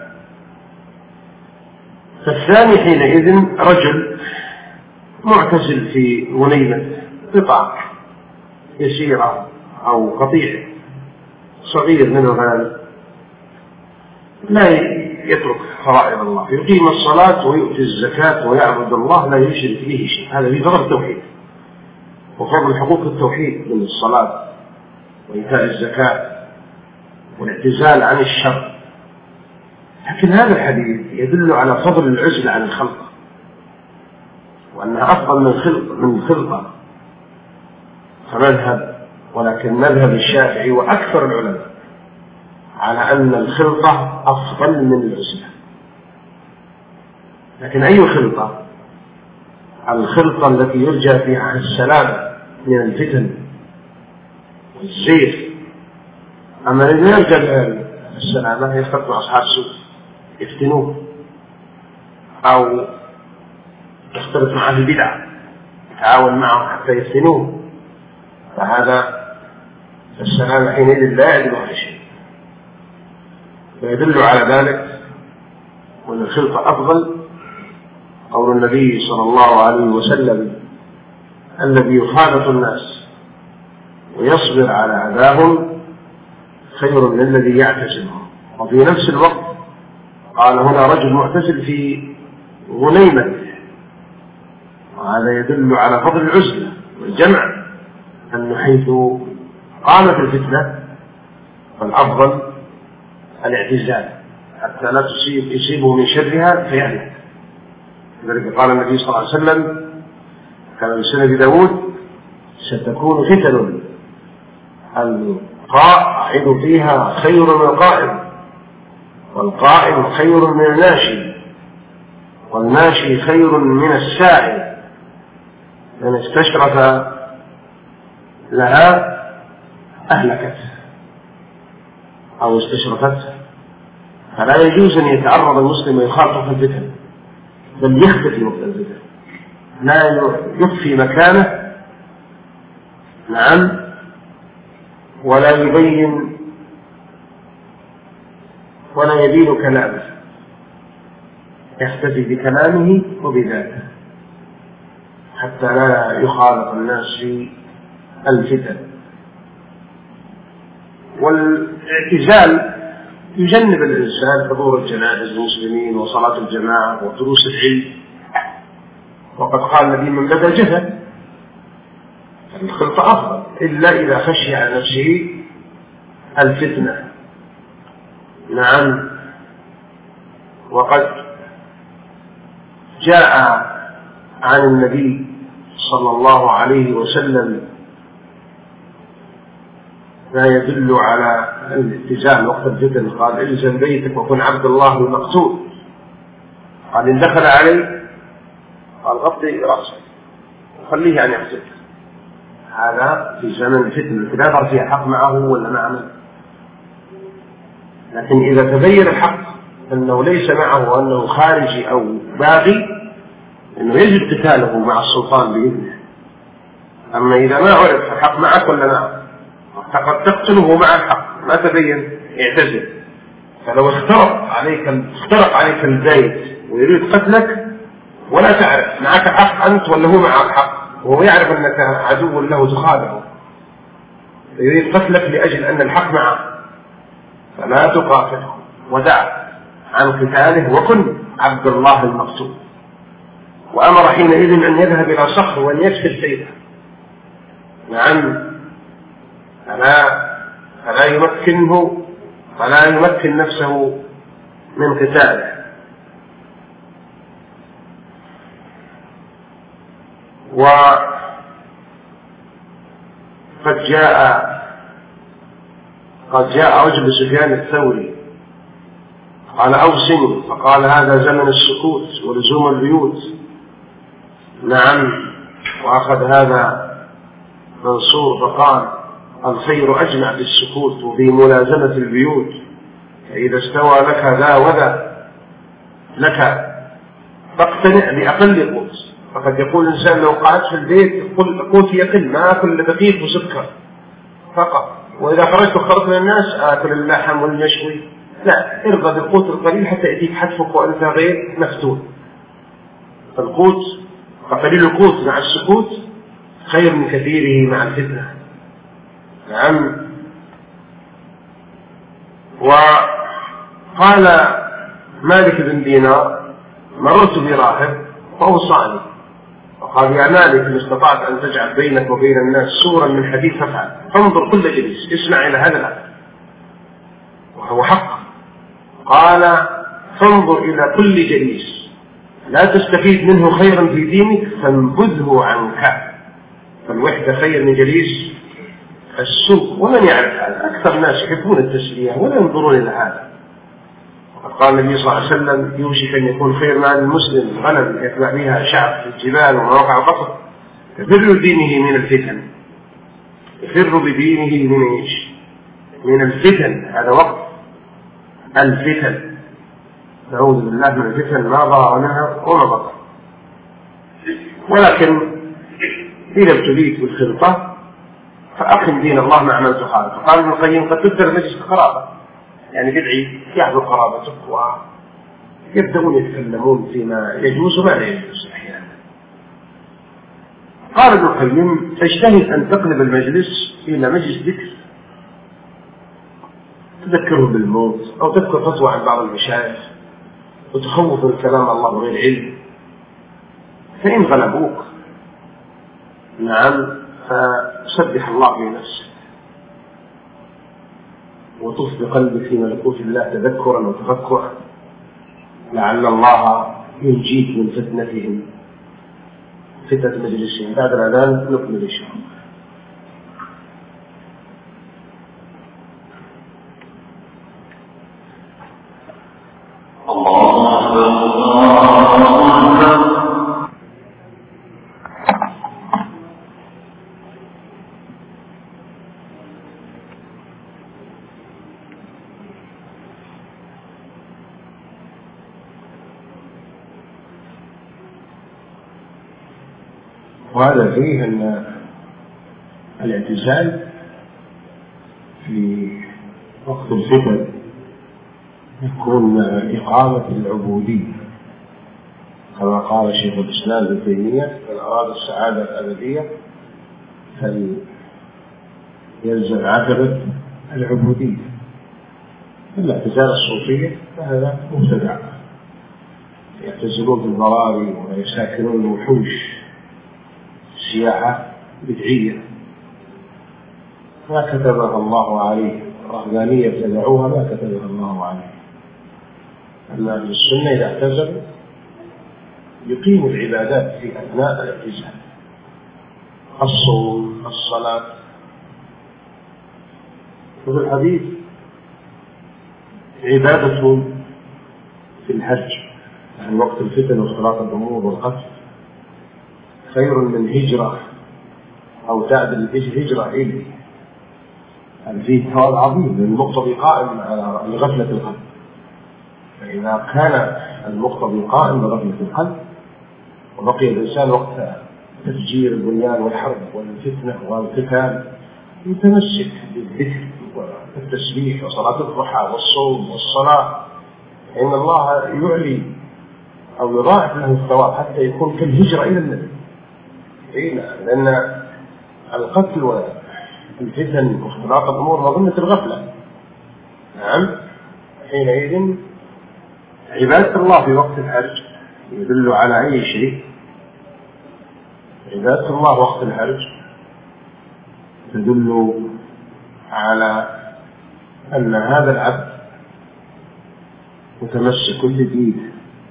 فالثاني حينئذ رجل معتزل في غنيمة قطع يسيرة أو قطيع صغير من الغنم، لا يترك فرائض الله، يقيم الصلاة ويؤتي الزكاة ويعبد الله لا يشرك به شيء. هذا في فضل التوحيد وفضل حقوق التوحيد من الصلاة وإيتاء الزكاة والاعتزال عن الشر. لكن هذا الحديث يدل على فضل العزلة عن الخلق، وأنها أفضل من خلقة فمذهب. ولكن مذهب الشافعي وأكثر العلماء على أن الخلطة أفضل من العزلة. لكن أي خلطة؟ الخلطة التي يرجى فيها السلام من الفتن والزيف. أما الذي يرجى السلامة يختلط مع أصحاب السوء يفتنوه أو يختلط مع أهل البدع يتعاون معهم حتى يفتنوه، فهذا السلام حينئذ لا يدل على شيء. فيدل على ذلك وأن الخلطة أفضل قول النبي صلى الله عليه وسلم: الذي يخالط الناس ويصبر على أذاهم خير من الذي يعتزلهم. وفي نفس الوقت قال هنا رجل معتزل في غنيمة، وهذا يدل على فضل العزلة والجمع، أنه حيث قامت الفتنة فالأفضل الاعتزال حتى لا يصيبه من شرها فيهلك. لذلك قال النبي صلى الله عليه وسلم كما في سنة داود: ستكون فتن القاعد فيها خير من القائم، والقائم خير من الناشي، والناشي خير من الساعي، من استشرف لها أهلكت أو استشرفته. فلا يجوز أن يتعرض المسلم ويخاطر في الفتن، بل يختفي وقت الفتن، لا يخفي مكانه، نعم، ولا يبين ولا يبين كلامه، يختفي بكلامه وبذاته حتى لا يخالط الناس في الفتن. والاعتزال يجنب الإنسان حضور الجنائز المسلمين وصلاة الجماعة ودروس العلم، وقد قال النبي: من بدا جهل. الخلطة أفضل إلا إذا خشي عن نفسه الفتنة، نعم. وقد جاء عن النبي صلى الله عليه وسلم ما يدل على الاتزان وقت الفتن. قال: الزم بيتك وكن عبد الله المقتول. قال: إن دخل علي قال: غطي رأسه وخليه عن يحسد. هذا في زمن الفتن لا يظهر فيها حق معه ولا مع من. لكن إذا تبين الحق أنه ليس معه وأنه خارجي أو باغي، أنه يجب قتاله مع السلطان بإذنه. أما إذا ما عرف الحق معك ولا معه فقد تقتله مع الحق، ما تبين، اعتزل. فلو اخترق عليك البيت ويريد قتلك ولا تعرف معك حق أنت ولا هو معك حق، وهو يعرف أنك عدو له تخادعه، يريد قتلك لأجل أن الحق معه، فلا تقاتله ودع عن قتاله وكن عبد الله المقتول. وأمر حينئذ أن يذهب إلى صخر وأن يكسر سيده، نعم، فلا يمكن نفسه من قتاله. وقد جاء رجل سفيان الثوري قال: أوصني، فقال: هذا زمن السكوت ولزوم البيوت، نعم. وأخذ هذا منصور فقال: الخير أجمع في السكوت وفي ملازمة البيوت، فإذا استوى لك ذا وذا لك تقتنع بأقل قوت. فقد يقول الإنسان لو قعدت في البيت قوتي يقل، ما أكل دقيق وسكر فقط، وإذا خرجت وخرجت من الناس آكل اللحم والمشوي. لا، ارضى بالقوت القليل حتى يأتيك حتفك وأنت غير مفتون. فالقوت فقليل القوت مع السكوت خير من كثيره مع الفتنة. نعم. وقال مالك بن دينار: مررت براهب فأوصاني وقال: يا مالك، إن استطعت أن تجعل بينك وبين الناس سورا من حديد فافعل، فانظر كل جليس اسمع إلى هذا الأمر وهو حق. قال: فانظر إلى كل جليس لا تستفيد منه خيرا في دينك فانبذه عنك، فالوحدة خير من جليس السوء. ومن يعرف هذا؟ أكثر الناس يحبون التسلية ولا ينظرون إلى هذا. قال النبي صلى الله عليه وسلم: يوشك أن يكون خير مال المسلم غنم يتبع بها شعب في الجبال ومواقع القصر، يفر بدينه من الفتن. يفر بدينه من ايش؟ من الفتن. هذا وقت الفتن، نعوذ بالله من الفتن ما ظهر منها وما بطن. ولكن إذا ابتليت بالخلطة فأقم دين الله مع من تخالف. قال ابن القيم: قد تبدأ مجلس القرابة، يعني بدعي يحضر قرابتك ويبدأون يتكلمون فيما يجوز وما لا يجوز أحيانا. قال ابن القيم: تجتهد أن تقلب المجلس إلى مجلس ذكر، تذكره بالموت أو تذكر فتوى عن بعض المشايخ وتخوف من كلام الله بغير علم، فإن غلبوك نعم فسبح الله في نفسك وطف بقلبك في ملكوت الله تذكرا وتفكرا، لعل الله ينجيك من فتنتهم، فتنة مجلسهم. بعد الأذان نكمل إن شاء الله. وهذا فيه أن الاعتزال في وقت الفتن يكون إقامة العبودية، كما قال شيخ الإسلام ابن تيمية: من أراد السعادة الأبدية فليلزم عتبة العبودية. الاعتزال الصوفية فهذا مبتدع، يعتزلون في البراري ويساكنون الوحوش، سياحة بدعية ما كتبها الله عليه، رهبانية ابتدعوها ما كتبها الله عليه. أما أهل السنة إذا اعتزلوا يقيموا العبادات في أثناء الاعتزال، الصوم، الصلاة. وفي الحديث: عبادة في الحج، يعني وقت الفتن واختلاط الأمور والقتل، خير من هجرة أو تعدل هجرة إليه. هذا فيه ثواب عظيم، المقتضي قائم على غفلة القلب. فإذا كان المقتضي قائم بغفلة القلب وبقي الإنسان وقت تفجير البنيان والحرب والفتنة والقتال يتمسك بالذكر والتسبيح وصلاة الضحى والصوم والصلاة، فإن الله يعلي أو يضاعف له الثواب حتى يكون كالهجرة إلى النبي. لأن القتل والفتن واختلاط الأمور مظنة الغفلة. نعم. حينئذ عبادة الله في وقت الحج يدل على أي شيء؟ عبادة الله وقت الحج تدل على أن هذا العبد متمسك بدينه،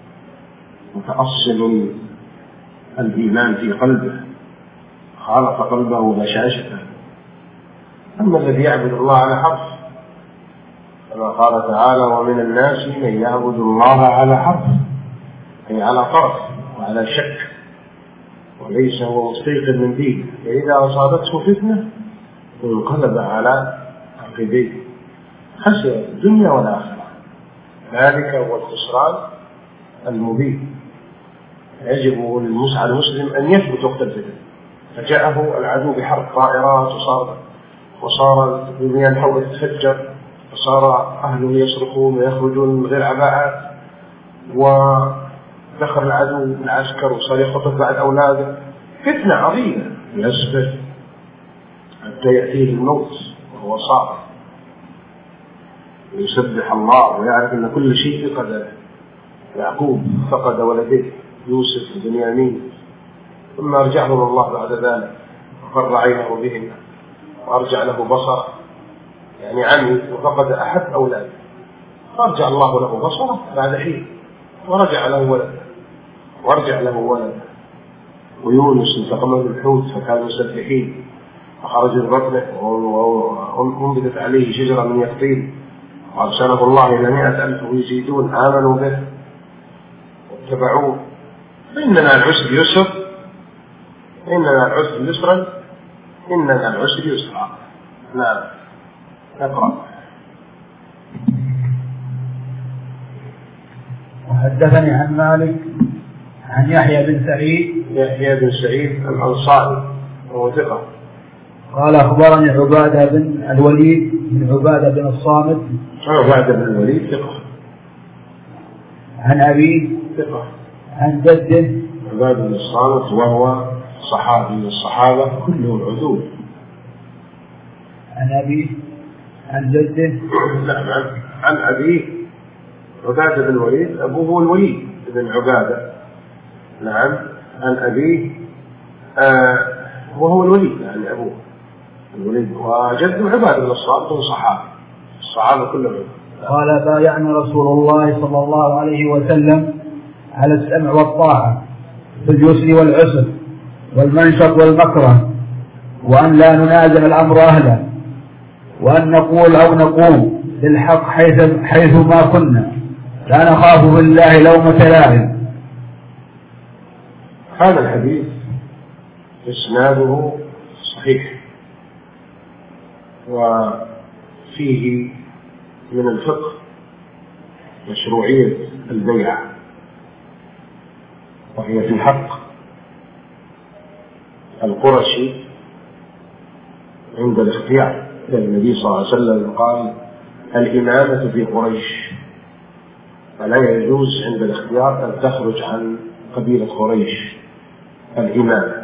متأصل الإيمان في قلبه، خالط قلبه بشاشته. أما الذي يعبد الله على حرف كما قال تعالى: ومن الناس من يعبد الله على حرف، أي على طرف وعلى شك، وليس هو مستيقظ من دين، فإذا أصابته فتنة انقلب على عقبيه، خسر الدنيا والآخرة. ذلك هو الخسران المبين. يجب على المسلم أن يثبت وقت الفتن. فجاءه العدو بحرب طائرات وصار الدنيا الحول تتفجر، وصار أهله يصرخون ويخرجون من غير عباءات، ودخل العدو العسكر وصار يخطف بعد أولاده. فتنة عظيمة يصبر حتى يأتيه الموت وهو صابر ويسبح الله ويعرف أن كل شيء في قدره. يعقوب فقد ولديه يوسف وبنيامين، ثم أرجعهم الله بعد ذلك وقر عينه بهم وأرجع له بصره، يعني عمي وفقد أحد أولاده، فأرجع الله له بصره بعد حين ورجع له ولده. ويونس التقمه الحوت فكانوا مسبحين فخرج من بطنه وانبتت عليه شجرة من يقطين، وأرسله الله إلى 100,000 ويزيدون آمنوا به واتبعوه. إننا العسر يسر، إننا العسر يسرا، إننا العسر يسرا. نعم. اقرأ. وحدثني عن مالك عن يحيى بن سعيد الأنصاري وهو ثقة، قال أخبرني عبادة بن الوليد بن عبادة بن الصامت. عبادة بن الوليد ثقة. عن أبيه ثقة. عن جده عبادة بن الصامت وهو صحابي من الصحابة كلهم عدول. عن أبيه عن جده. نعم. عن أبيه عبادة بن الوليد، أبوه الوليد بن عبادة. نعم. عن أبيه وهو الوليد يعني أبوه الوليد، وجده عبادة بن الصامت من الصحابة كلهم. قال بايعنا رسول الله صلى الله عليه وسلم على السمع والطاعة في اليسر والعسر والمنشط والمكره، وأن لا ننازع الأمر أهله، وأن نقول أو نقوم بالحق حيث ما كنا، لا نخاف بالله لومة لائم. هذا الحديث إسناده صحيح، وفيه من الفقه مشروعية البيعة، وهي في حق القرشي عند الاختيار. النبي صلى الله عليه وسلم قال الإمامة في قريش، فلا يجوز عند الاختيار أن تخرج عن قبيلة قريش الإمامة.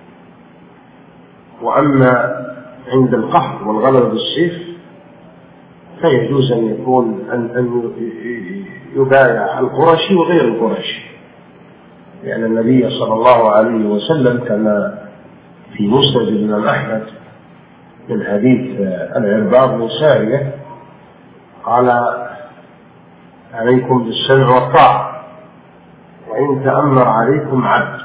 وأما عند القهر والغلبة بالسيف فيجوز أن يكون أن يبايع القرشي وغير القرشي، لأن النبي صلى الله عليه وسلم كما في مسند الإمام أحمد من حديث العرباض بن سارية قال عليكم بالسمع والطاعة وإن تأمر عليكم عبد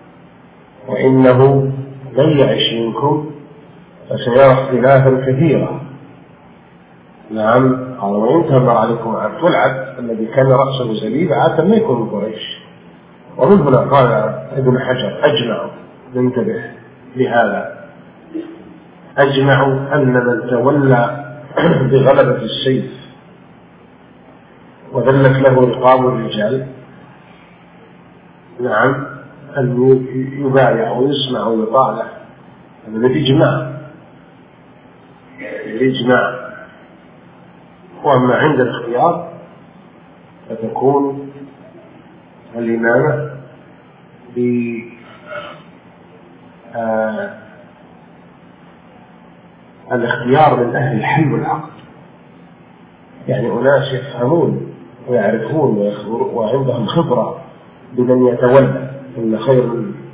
وإنه لن يعش منكم فسيرى اختلافا كثيرا. نعم. قال وإن تأمر عليكم عبد، والعبد الذي كان رأسه زبيب عادة ما يكون من قريش. ومن هنا قال ابن حجر أجمع، ننتبه لهذا، أجمعوا أن من تولى بغلبة السيف وذلت له رقاب الرجال، نعم، أن يبايع ويسمع ويطاع له. هذا الإجماع. وأما عند الاختيار فتكون الإمامة الاختيار من أهل الحل والعقد، يعني أناس يفهمون ويعرفون وعندهم خبرة بمن يتولى. إن خير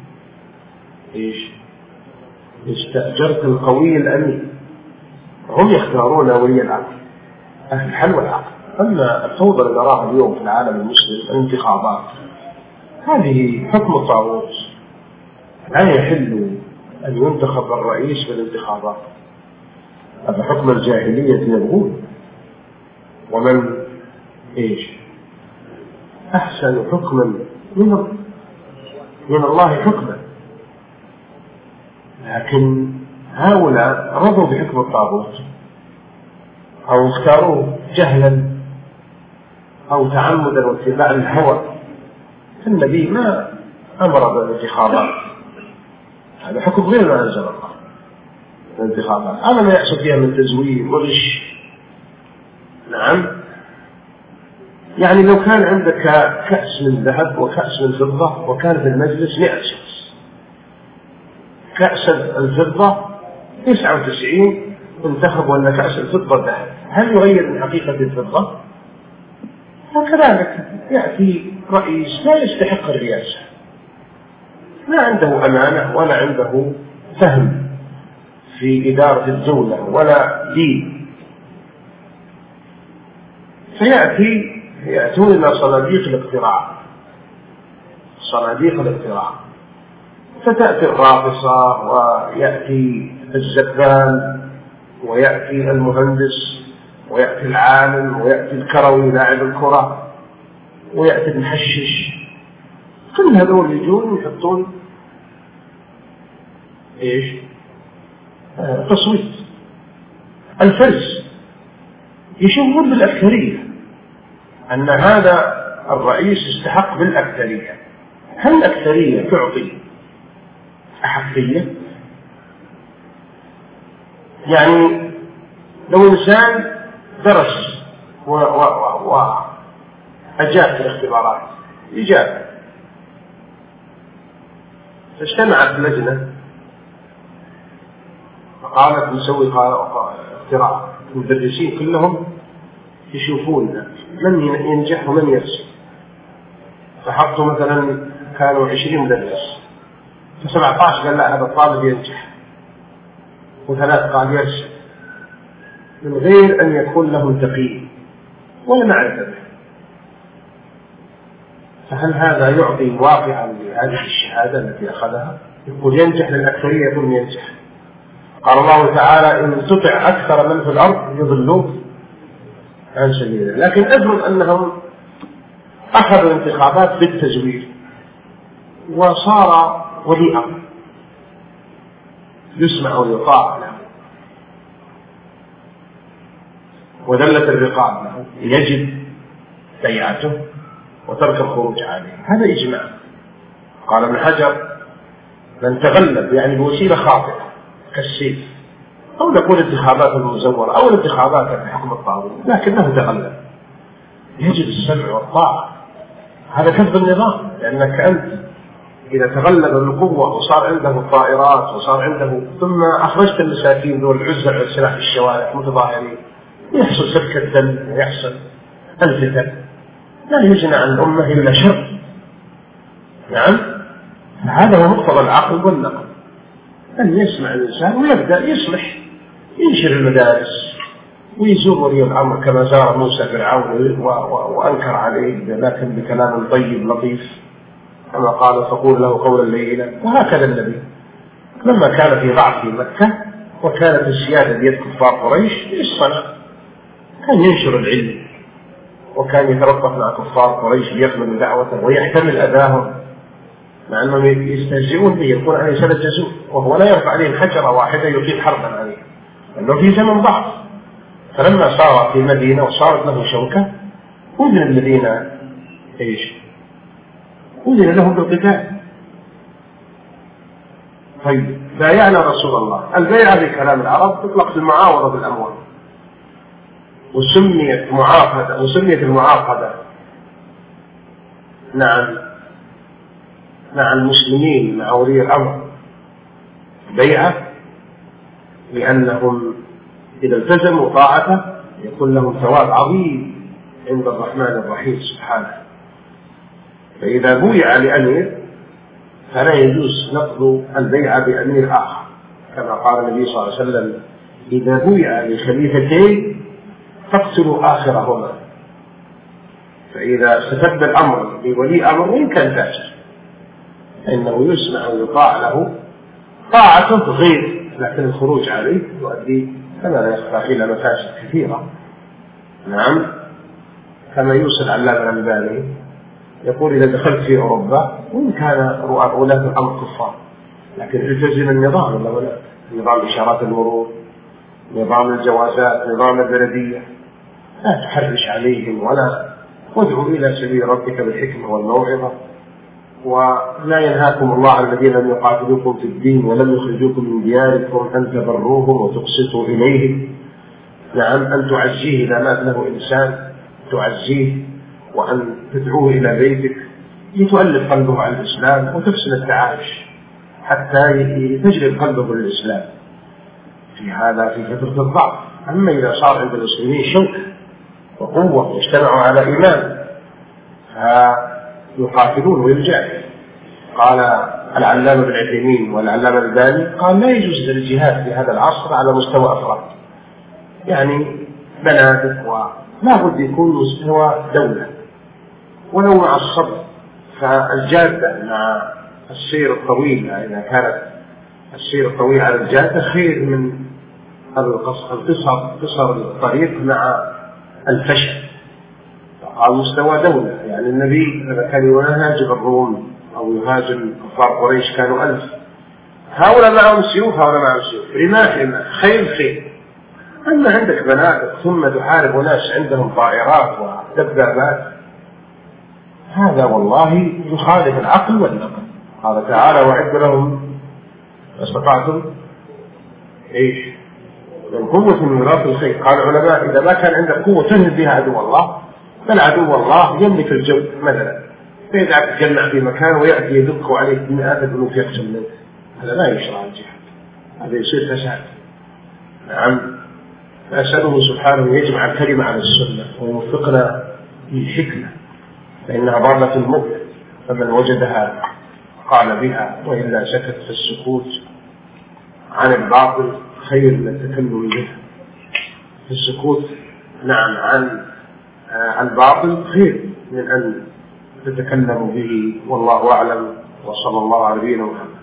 استأجرت القوي الأمين، هم يختارون ولي العقد أهل الحل والعقد. أما الفوضى اللي نراها اليوم في العالم المسلم الانتخابات، هذه حكم الطاغوت، لا يحل أن ينتخب الرئيس بالانتخابات، هذا حكم الجاهلية يبغون. ومن أحسن حكما من الله حكما، لكن هؤلاء رضوا بحكم الطاغوت أو اختاروه جهلا أو تعمدا واتباع الهوى. النبي ما أمر بالانتخابات، هذا حكم غير ما أنزل الله. الانتخابات هذا ما يحصل فيها من تزوير وغش. نعم، يعني لو كان عندك كأس من ذهب وكأس من فضة وكان في المجلس 100 شخص، كأس الفضة 99 انتخب ولا كأس الفضة ذهب، هل يغير من حقيقة الفضة؟ وكذلك يأتي رئيس لا يستحق الرئاسة، لا عنده أمانة ولا عنده فهم في إدارة الدولة ولا دين، يأتون إلى صناديق الاقتراع، فتأتي الراقصة ويأتي الزبان ويأتي المهندس ويأتي العالم ويأتي الكروي لاعب الكرة ويأتي المحشش، كل هذول يجون يحطون إيش؟ تصويت الفرز، يشوفون بالأكثرية أن هذا الرئيس يستحق بالأكثرية. هل الأكثرية تعطي أحقية؟ يعني لو إنسان درس وأجاب في الاختبارات إجابة، فاجتمعت لجنة فقالت نسوي اختراع، المدرسين كلهم يشوفون من ينجح ومن يفشل، فحطوا مثلا كانوا 20 مدرس، ف17 قال لا هذا الطالب ينجح، وثلاث قال يفشل، من غير أن يكون لهم تقييم ولا معرفة. فهل هذا يعطي واقعا لهذه الشهادة التي أخذها؟ يقول ينجح للأكثرية يقول ينجح. قال الله تعالى إن تطع أكثر من في الأرض يضلوك عن سبيل الله. لكن افرض أنهم أخذوا الانتخابات بالتزوير وصار ولي أمر يسمع ويطاع له وذلت الرقاب له، يجب بيعته وترك الخروج عليه، هذا إجماع. قال ابن حجر من تغلب يعني بوسيلة خاطئة كالسيف، أو نقول انتخابات المزورة أو الانتخابات بحكم الطاغوت، لكنه تغلب، يجب السمع والطاعة. هذا كذب النظام، لأنك أنت إذا تغلب بالقوة وصار عنده الطائرات وصار عنده، ثم أخرجت المساكين ذو العزة على السلاح في الشوارع متظاهرين، يحصل سفك الدم ويحصل الفتن، لا يجنى عن الأمة إلا شر. نعم، هذا هو مقتضى العقل والنقل، أن يسمع الإنسان ويبدأ يصلح، ينشر المدارس ويزور ولي الأمر كما زار موسى فرعون وأنكر عليه لكن بكلام طيب لطيف كما قال فقول له قولا لينا. وهكذا النبي لما كان في ضعف في مكة وكانت السيادة بيد كفار قريش ايش صنع؟ كان ينشر العلم وكان يتربط مع كفار قريش ليقبلوا دعوته ويحتمل أذاهم، مع أنهم يستهزئون به يقول عليه سنة جزور، وهو لا يرفع عليه حجرة واحدة يقيم حربا عليه، لأنه في زمن ضعف. فلما صار في المدينة وصارت له شوكة أذن الذين ايش؟ أذن لهم بالقتال. طيب بايعنا رسول الله، البيعة بكلام العرب تطلق في المعاوضة بالأموال، وسميت المعاقدة مع المسلمين مع ولي الأمر بيعة، لأنهم إذا التزموا طاعته يكون لهم ثواب عظيم عند الرحمن الرحيم سبحانه. فإذا بويع لأمير فلا يجوز نقض البيعة بأمير آخر، كما قال النبي صلى الله عليه وسلم إذا بويع لخليفتين فاقتلوا آخرهما. فإذا استتب الأمر بولي أمر وإن كان فاسد فإنه يسمع ويطاع له طاعته غير، لكن الخروج عليه يؤدي كما لا يخفى إلى مفاسد كثيرة. نعم، كما يوصل علام الألباني يقول إذا دخلت في أوروبا وإن كان ولاة الأمر كفار لكن التزم النظام الأولاد، نظام إشارات المرور، نظام الجوازات، نظام البلدية، لا تحرش عليهم وادعوا إلى سبيل ربك بالحكمة والموعظة. ولا ينهاكم الله عن الذين لم يقاتلوكم في الدين ولم يخرجوكم من دياركم أن تبروهم وتقسطوا إليهم. نعم، أن تعزيه إذا مات له إنسان، تعزيه وأن تدعوه إلى بيتك لتؤلف قلبه على الإسلام وتحسن التعايش حتى تجلب قلبه للإسلام في هذا في فترة الضعف. أما إذا صار عند المسلمين شوكة وقوة واجتمعوا على إيمان فيقاتلون ويجاهدون. قال العلامة ابن عثيمين والعلامة الباني قال لا يجوز الجهاد في هذا العصر على مستوى أفراد، يعني بنادق، ولا بد يكون مستوى دولة ولو مع الصبر. فالجادة مع السير الطويل، إذا كانت السير الطويل على الجادة خير من قصر الطريق مع الفشل. على مستوى دولة، يعني النبي لما كان يهاجم الروم أو يهاجم كفار قريش كانوا 1000، هؤلاء معهم سيوف هؤلاء معهم سيوف، رماح خيل. أما عندك بنادق ثم تحارب ناس عندهم طائرات ودبابات، هذا والله يخالف العقل والنقل. قال تعالى وأعد لهم ما استطعتم من قوة من رباط الخيل. قال العلماء إذا ما كان عندك قوة تنهز بها عدو الله، بل عدو الله يملك الجو مثلا، فإذا تجمع في مكان ويأتي يدق عليك بمئات الألوف يقتل منك، هذا لا يشرع الجهاد، هذا يصير فساد. نعم، فأسأله سبحانه يجمع الكلمة على السنة ويوفقنا للحكمة، فإنها ضالة المؤمن، فمن وجدها قال بها وإلا سكت. في السكوت عن الباطل خير من التكلم به. في السكوت نعم عن الباطل خير من أن تتكلم به. والله أعلم، وصلى الله على نبينا محمد.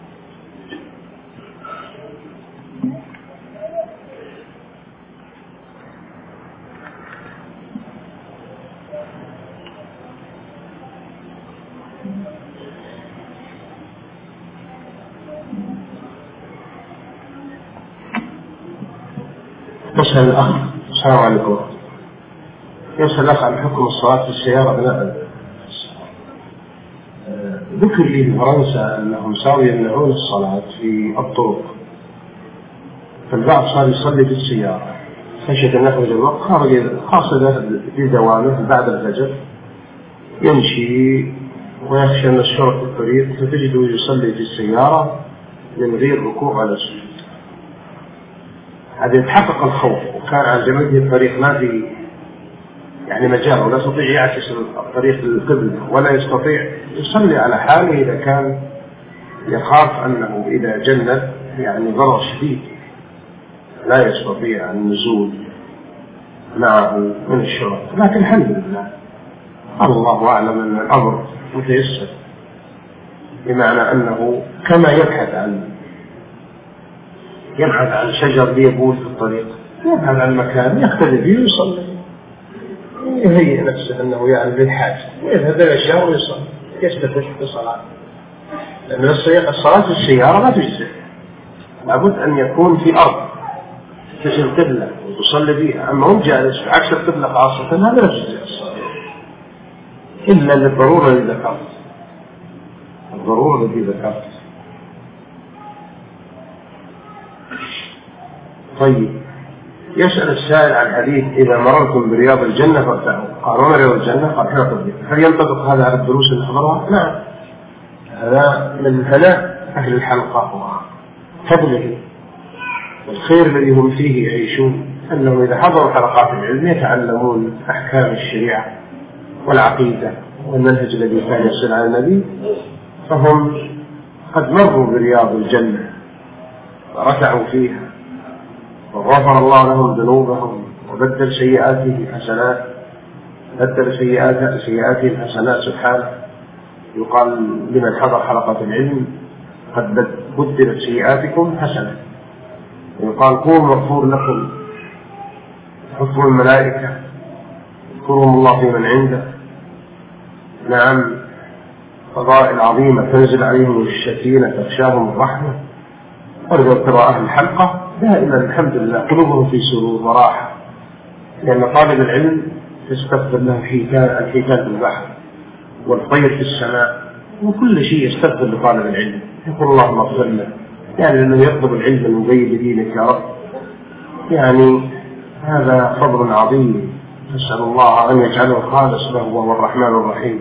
يسأل الأخ السلام عليكم، يسأل الأخ عن حكم الصلاة في السيارة بناء. ذكر لي في فرنسا أنهم صاروا يمنعون الصلاة في الطرق، فالبعض صار يصلي في السيارة خشية أن يخرج الوقت، خاصة في دوامه بعد الفجر يمشي ويخشى أن الشرطة في الطريق، فتجده يصلي في السيارة من غير ركوع ولا سجود. هذا يتحقق الخوف، وكان على جميع الطريق ما في يعني مجال، ولا يستطيع يعكس الطريق للقبلة، ولا يستطيع يصلي على حاله إذا كان يخاف أنه إذا جنت يعني ضرر شديد لا يستطيع النزول معه من الشرط. لكن الحمد لله الله أعلم أن الأمر متيسر، بمعنى أنه كما يبحث عن شجر ليبول في الطريق، يبحث عن مكان يختلف فيه ويصلي، يهيئ نفسه أنه يعني بالحاجة ويذهب إلى الشارع ويصلي يستفيد في الصلاة. لأن الصلاة في السيارة لا تجزئ، لابد أن يكون في أرض تجي القبلة وتصلي فيها. أما هم جالس في عكس القبلة خاصة هذا لا تجزئ الصلاة إلا للضرورة التي ذكرت، الضرورة التي ذكرت. طيب، يسأل السائل عن حديث إذا مررتم برياض الجنة فارتعوا. قال وما رياض الجنة؟ قال حلقة. هل ينطبق هذا على الدروس اللي حضرها؟ نعم، هذا من هناء أهل الحلقة وفضله والخير الذي هم فيه يعيشون، أنهم إذا حضروا حلقات العلم يتعلمون أحكام الشريعة والعقيدة والمنهج الذي كان يصل على النبي، فهم قد مروا برياض الجنة ورتعوا فيها، وغفر الله لهم ذنوبهم وبدل سيئاتهم حسنات، بدل سيئاتهم حسنات سبحانه. يقال لمن حضر حلقة العلم قد بدلت سيئاتكم حسنات، ويقال قوموا مغفور لكم، حفوا الملائكة، اذكرهم الله في من عنده. نعم، فضائل عظيمة تنزل عليهم السكينة تغشاهم الرحمة. أرجو ترى أهل الحلقة دائما الحمد لله قلوبهم في سرور وراحة، لأن طالب العلم في يستغفر له الحيتان في البحر والطير في السماء، وكل شيء يستغفر لطالب العلم، يقول اللهم اغفر له، يعني لأنه يطلب العلم المبين بدينك يا رب. يعني هذا فضل عظيم، نسأل الله أن يجعله خالص له وهو الرحمن الرحيم.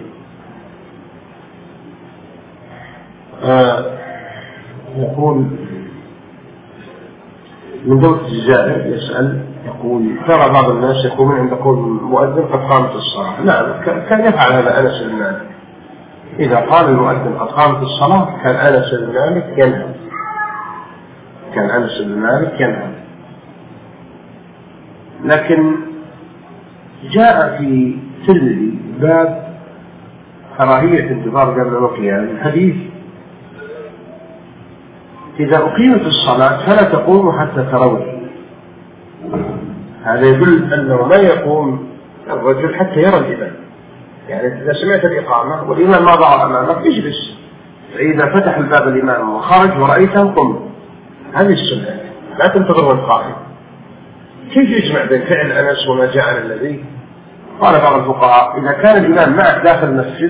يقول من دولة الجزائر يسأل، يقول ترى بعض الناس يقومون عند قول المؤذن قد قامت الصلاة. نعم، كان يفعل هذا أنس بن مالك، إذا قال المؤذن قد قامت الصلاة كان أنس بن مالك ينهى، كان أنس بن مالك ينهى. لكن جاء في الترمذي باب كراهية انتظار قبل القيام الحديث إذا أقيمت الصلاة فلا تقوموا حتى ترون. هذا يدل أنه لا يقوم الرجل حتى يرى الإمام، يعني إذا سمعت الإقامة والإمام ما ظهر أمامك اجلس، فإذا فتح الباب الإمام وخرج ورأيته قم. هذه السنة، لا تنتظر وانت قائم. كيف يجمع بين فعل أنس وما جاء عن النبي؟ قال بعض الفقهاء إذا كان الإمام معك داخل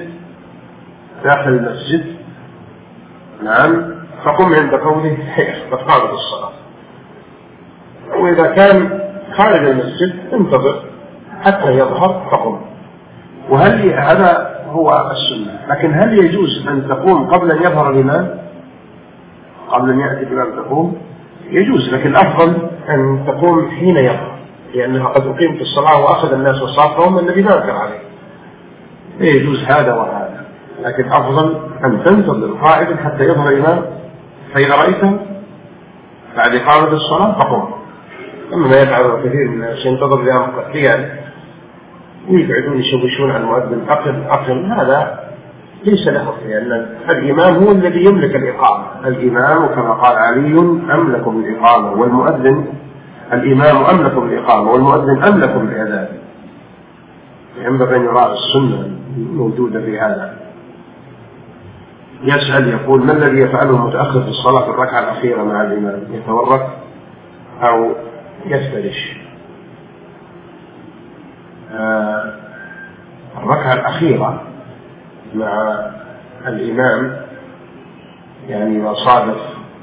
المسجد نعم فقم عند قوله قد قامت الصلاة، وإذا كان خارج المسجد انتظر حتى يظهر فقم. وهل هذا هو السنة؟ لكن هل يجوز أن تقوم قبل أن يظهر الإمام، قبل أن يأتي الإمام تقوم؟ يجوز، لكن الأفضل أن تقوم حين يظهر، لأنها قد أقيمت الصلاة وأخذ الناس وصافهم النبي ما أنكر عليه. يجوز هذا وهذا، لكن أفضل أن تنتظر قائدا حتى يظهر الإمام، فإذا رأيته بعد إقامة الصلاة فقم. أما ما يفعله كثير من الناس ينتظر الإمام قتليا ويقعدون يشوشون على المؤذن أقل، هذا ليس له، لأن الإمام هو الذي يملك الإقامة. الإمام كما قال علي أملك بالإقامة، والمؤذن الإمام أملك بالإقامة والمؤذن أملك بالأذان. ينبغي أن يراعي السنة موجودة في هذا. يسأل يقول ما الذي يفعله المتأخر في الصلاة في الركعة الأخيرة مع الإمام؟ يتورك أو يفترش؟ الركعة الأخيرة مع الإمام يعني وصادف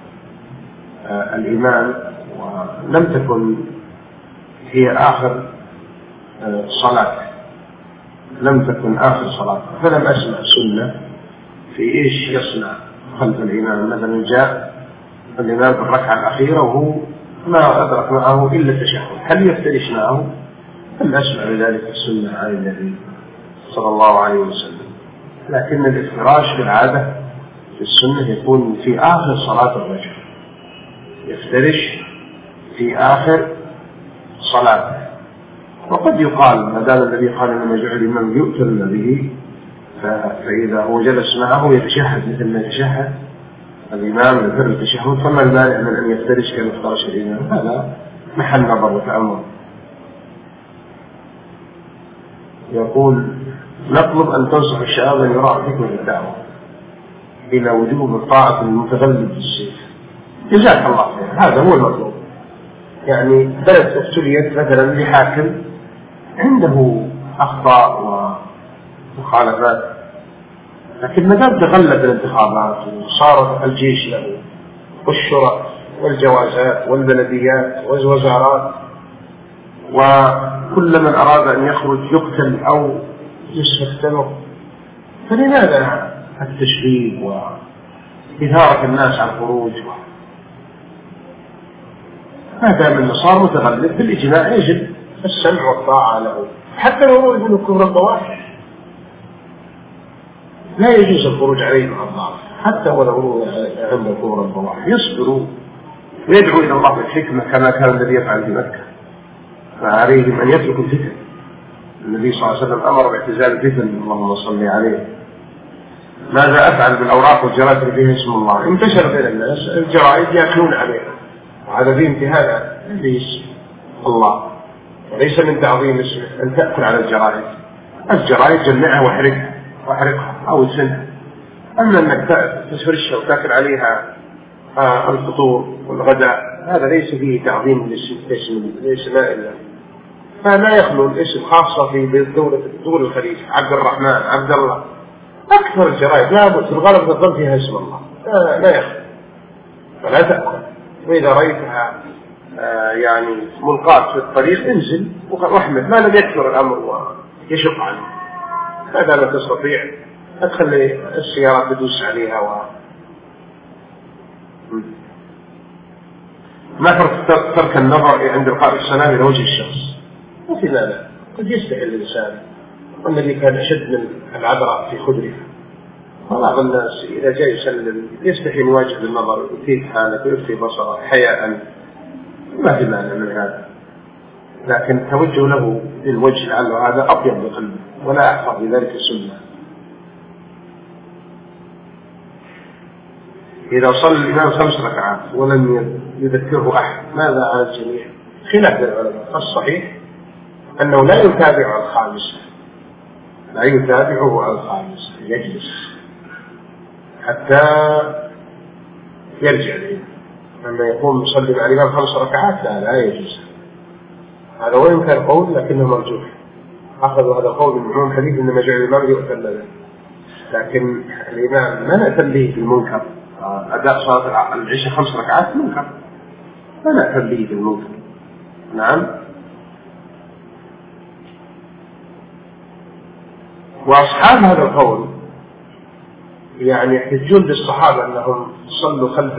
الإمام ولم تكن هي آخر صلاة، لم تكن آخر صلاة، فلم أسمع سنة في إيش يصنع خلف الإمام. مثلا جاء الإمام في الركعة الأخيرة وهو ما أدرك معه إلا التشهد، هل يفترش معه؟ لم أسمع بذلك السنة عن النبي صلى الله عليه وسلم. لكن الافتراش بالعادة في السنة يكون في آخر صلاة الرجل، يفترش في آخر صلاة. وقد يقال ما دام النبي قال إنما جعل الإمام يؤتم به، فإذا هو جلس معه يتشهد مثل ما يتشهد الإمام لفر التشهد، فما المانع من أن يفترش كما افترش الإمام؟ هذا محل نظر وتأمل. يقول نطلب أن تنصح الشباب أن يراعوا حكمة الدعوة إلى وجوب الطاعة المتغلب بالسيف. جزاك الله خير، هذا هو المطلوب. يعني بلد ابتليت مثلا لحاكم عنده أخطاء ومخالفات، لكن ما دام تغلب الانتخابات وصار الجيش له والشرط والجوازات والبلديات والوزارات، وكل من أراد أن يخرج يقتل أو يسفك دمه، فلماذا التشغيب وإثارة الناس على الخروج؟ ما دام أنه صار متغلب بالإجماع يجب السمع والطاعة له، حتى لو هو يقول كفر الضواحي لا يجوز الخروج عليه مع الضعف، حتى ولو هو عنده كفر الضواحي يصبروا ويدعو إلى الله بالحكمة كما كان الذي يفعل في مكة. فعليهم أن يتركوا الفتن. النبي صلى الله عليه وسلم أمر باعتزال الفتن، اللهم صل عليه. ماذا أفعل بالأوراق والجرائد اللي فيها اسم الله؟ انتشر بين الناس الجرائد يأكلون عليها، وهذا فيه امتهان لاسم الله، وليس من تعظيم اسمه أن تأكل على الجرائد. الجرائد جمعها واحرقها أو ادفنها. أما أنك تفرشها وتأكل عليها الفطور والغداء هذا ليس فيه تعظيم لاسماء الله. فلا يخلو الاسم خاصة في دول الخليج، عبد الرحمن، عبد الله، أكثر الجرائد لابد في الغالب تظل فيها اسم الله، لا يخلو، فلا تأكل. وإذا رأيتها يعني ملقاة في الطريق انزل واحمد، ما لم يكثر الأمر ويشق عنه. هذا لا تستطيع أدخل السيارات تدوس عليها ما ترك النظر عند القاء السلام إلى وجه الشخص، وفي لا قد يستحي الإنسان، والذي كان أشد من العذراء في خدرها. بعض الناس إذا جاء يسلم يستحي من واجب النظر، يثير حالك ويفتي بصره حياء، ما في مانع من هذا، لكن توجه له بالوجه لعله هذا أطيب بقلبه، ولا أحفظ بذلك السنة. إذا صلى الإمام 5 ركعات ولم يذكره أحد ماذا على الجميع؟ خلاف العلماء. الصحيح أنه لا يتابع الخامسة، لا يتابعه على الخامسة، يجلس حتى يرجع إليه. أما يقوم يصلي مع الإمام 5 ركعات لا يجوز. هذا وإن كان قول لكنه مرجوح. أخذوا هذا القول من عموم حديث إنما جعل الإمام يؤتم له، لكن الإمام ما نأتم به في المنكر. أداء صلاة العشاء 5 ركعات منكر، ما نأتم به في المنكر. نعم. وأصحاب هذا القول يعني يحتجون بالصحابة أنهم صلوا خلف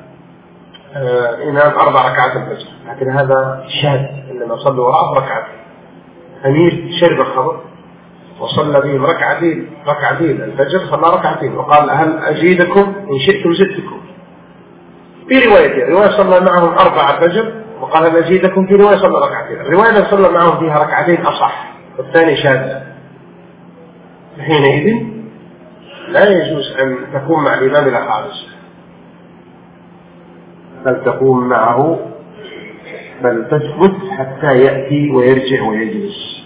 إمام 4 ركعات الفجر، لكن هذا شاذ، إنما صلوا وراءه ركعتين. أمير شرب الخمر وصلى بهم ركعتين الفجر، صلى ركعتين وقال هل أزيدكم إن شئتم زدتكم. في رواية صلى معهم 4 فجر وقال هل أزيدكم، في رواية صلى ركعتين. الرواية اللي صلى معهم فيها ركعتين أصح، والثاني شاذ. حينئذ لا يجوز أن تكون مع الإمام إلى خامسة، بل تقوم معه، بل تثبت حتى يأتي ويرجع ويجلس.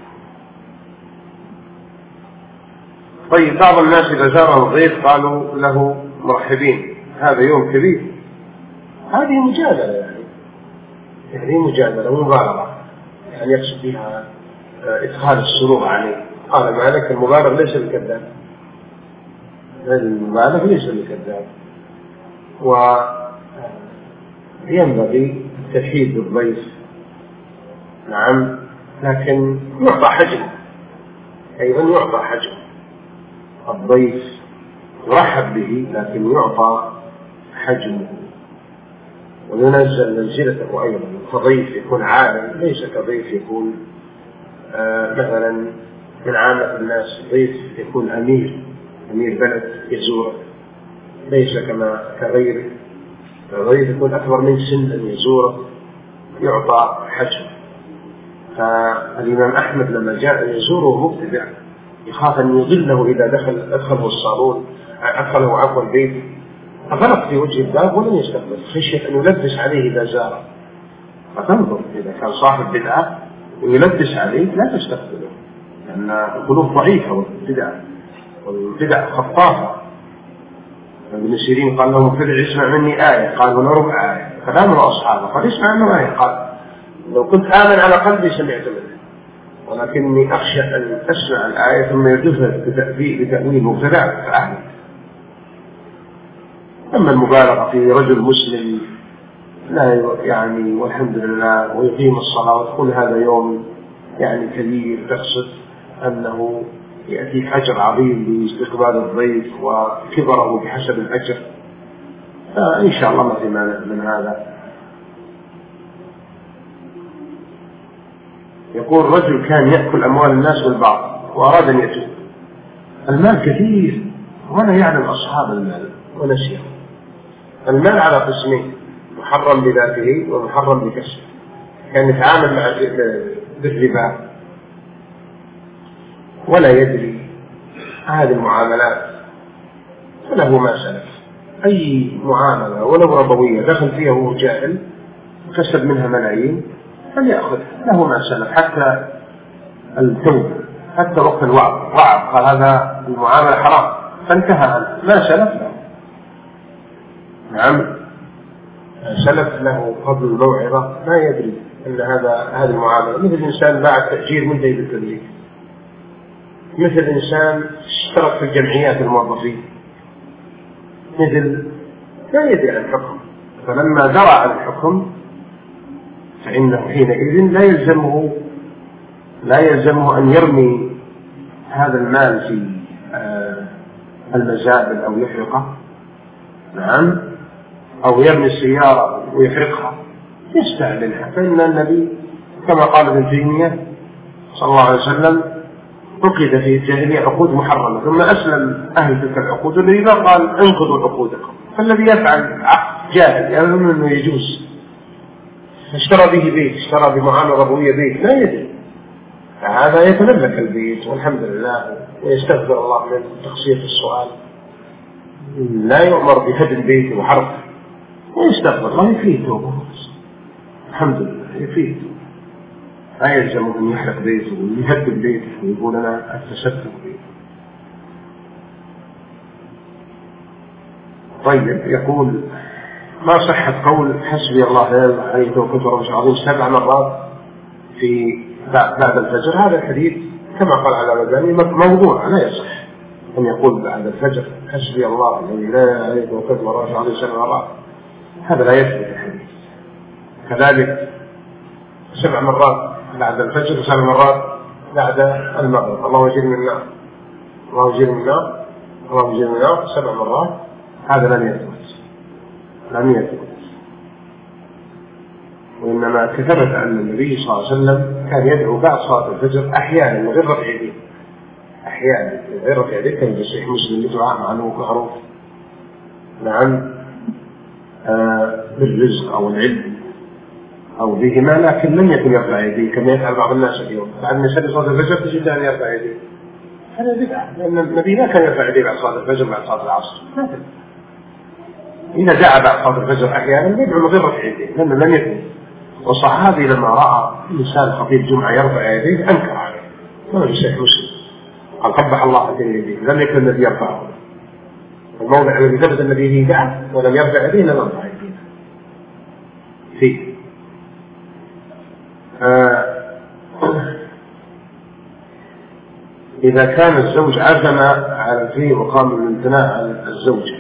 طيب، بعض الناس إذا زارهم ضيف قالوا له مرحبين، هذا يوم كبير. هذه مجادلة، يعني مجادلة مبالغة، يعني يقصد بها إدخال السرور عليه. قال مالك المبالغ ليس بكذاب، المبالغ ليس بكذاب، وينبغي الترحيب بالضيف. نعم، لكن يعطى حجم، أيضا يعطى حجم. الضيف يرحب به لكن يعطى حجمه وينزل منزلته أيضا. فضيف يكون عالم، ليس كضيف يكون مثلا من عامة الناس. ضيف يكون أمير بلد يزوره، ليس كما كغيره. ضيف يكون أكبر من سن أن يزوره، يعطى حجم. فالإمام أحمد لما جاء يزوره مبتدع يخاف أن يضله إذا أدخله الصالون، أدخله البيت، فغلق في وجه الباب ولم يستقبل، خشية أن يلبس عليه إذا زاره. فتنظر إذا كان صاحب بدعة ويلبس عليه لا تستقبله، لأن القلوب ضعيفة والبدع خطافة. ابن سيرين قال له مبتدع اسمع مني آية، قال ولا ربع آية. كلامه أصحابه قال اسمع منه آية، قال لو كنت آمن على قلبي سمعت منه، ولكني أخشى أن أسمع الآية ثم يردفها بتأويل مبتدع فأهلك. أما المبالغة في رجل مسلم لا يعني والحمد لله ويقيم الصلاة وتقول هذا يوم يعني كبير، تقصد أنه يأتيك أجر عظيم باستقبال الضيف وكبره بحسب الأجر، فإن شاء الله ما في مانع من هذا. يقول رجل كان يأكل أموال الناس بالبعض وأراد أن يتوب. المال كثير ولا يعلم أصحاب المال ونسيه. المال على قسمين، محرم بذاته ومحرم بكسبه. كان يتعامل مع بالربا ولا يدري هذه المعاملات، فله ما سلف. أي معاملة ولو ربوية دخل فيها وهو جاهل وكسب منها ملايين فليأخذ، له ما سلف حتى التوبة، حتى وقت الوعظ قال هذا المعاملة حرام فانتهى عنه، ما سلف له. نعم، سلف له قبل الموعظة ما يدري أن هذه المعاملة مثل إنسان باع تأجير من ذي بالتدريب، مثل إنسان اشترك في الجمعيات الموظفين، مثل لا يدري عن الحكم، فلما درى عن الحكم فإنه حينئذ لا يلزمه أن يرمي هذا المال في المزابل أو يحرقه، نعم، أو يرمي السيارة ويحرقها، يستعملها. فإن النبي كما قال ابن تيمية صلى الله عليه وسلم عقد في الجاهلية عقود محرمة، ثم أسلم أهل تلك العقود، والنبي قال انقضوا عقودكم. فالذي يفعل عقد جاهل يظن أنه يجوز، اشترى به بيت، اشترى بمعاملة ربوية بيت لا يدري، فهذا يتملك البيت والحمد لله ويستغفر الله من تقصير في السؤال، لا يؤمر بهدم بيته وحرقه، ويستغفر الله يفيه توبه، الحمد لله يفيه توبه، لا يلزم أن يحرق بيته ويهدم بيته ويقول أنا أتسبب بيته. طيب، يقول ما صحة قول حسبي الله لا إله إلا هو توكلت على ربي العظيم 7 مرات في بعد الفجر؟ هذا الحديث كما قال على مداني موضوع، لا يصح أن يقول بعد الفجر حسبي الله الذي لا إله إلا هو توكلت على ربي العظيم 7 مرات، هذا لا يثبت الحديث. كذلك 7 مرات بعد الفجر و7 مرات بعد المغرب، الله يجير من النار، الله يجير من النار، الله يجير من النار 7 مرات، هذا لم يثبت. وإنما كثبت أن النبي صلى الله عليه وسلم كان يدعو بعد صلاة الفجر أحيانا من غير رفع يديه، أحيانا من غير رفع يديه، كان في صحيح مسلم بدعاء معروف، نعم، بالرزق أو العلم أو بهما، لكن لم يكن يرفع يديه كما يفعل بعض الناس اليوم، بعد ما يصلي صلاة الفجر تجد أن يرفع يديه، هذا بدعة، لأن النبي ما كان يرفع يديه بعد صلاة الفجر بعد صلاة العصر. إذا دعا بعد صلاة الفجر أحيانا يدعو من غير رفع يديه لأنه لم يكن. والصحابي لما رأى إنسان خطيب جمعة يرفع يديه أنكر عليه، ما في صحيح مسلم، قال قبح الله في يديه، لم يكن الذي يرفعه. الموضع الذي ثبت النبي فيه دعا ولم يرفع يديه لم يرفع يديه فيه. إذا كان الزوج عزم على الفيه وقام بالامتناع عن الزوجة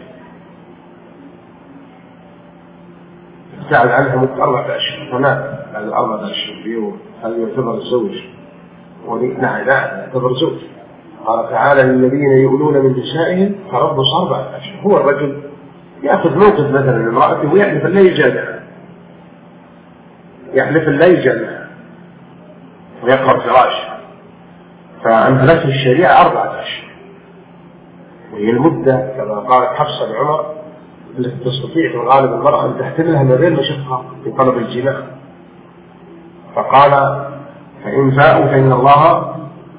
ابتعد عنها مدة 4 أشهر، هناك بعد 4 أشهر هل يعتبر الزوج؟ نعم يعتبر زوج. قال تعالى للذين يؤلون من نسائهم تربص 4 أشهر. هو الرجل يأخذ موقف مثلا من امرأته ويحلف أن لا يجادها، يحلف أن لا يجادها ويقرأ فراشها، فأمهلته الشريعة 4 أشهر، وهي المدة كما قالت حفصة لعمر التي تستطيع في الغالب المرأة أن تحتملها من غير مشقة في طلب الجماع. فقال فإن فاءوا فإن الله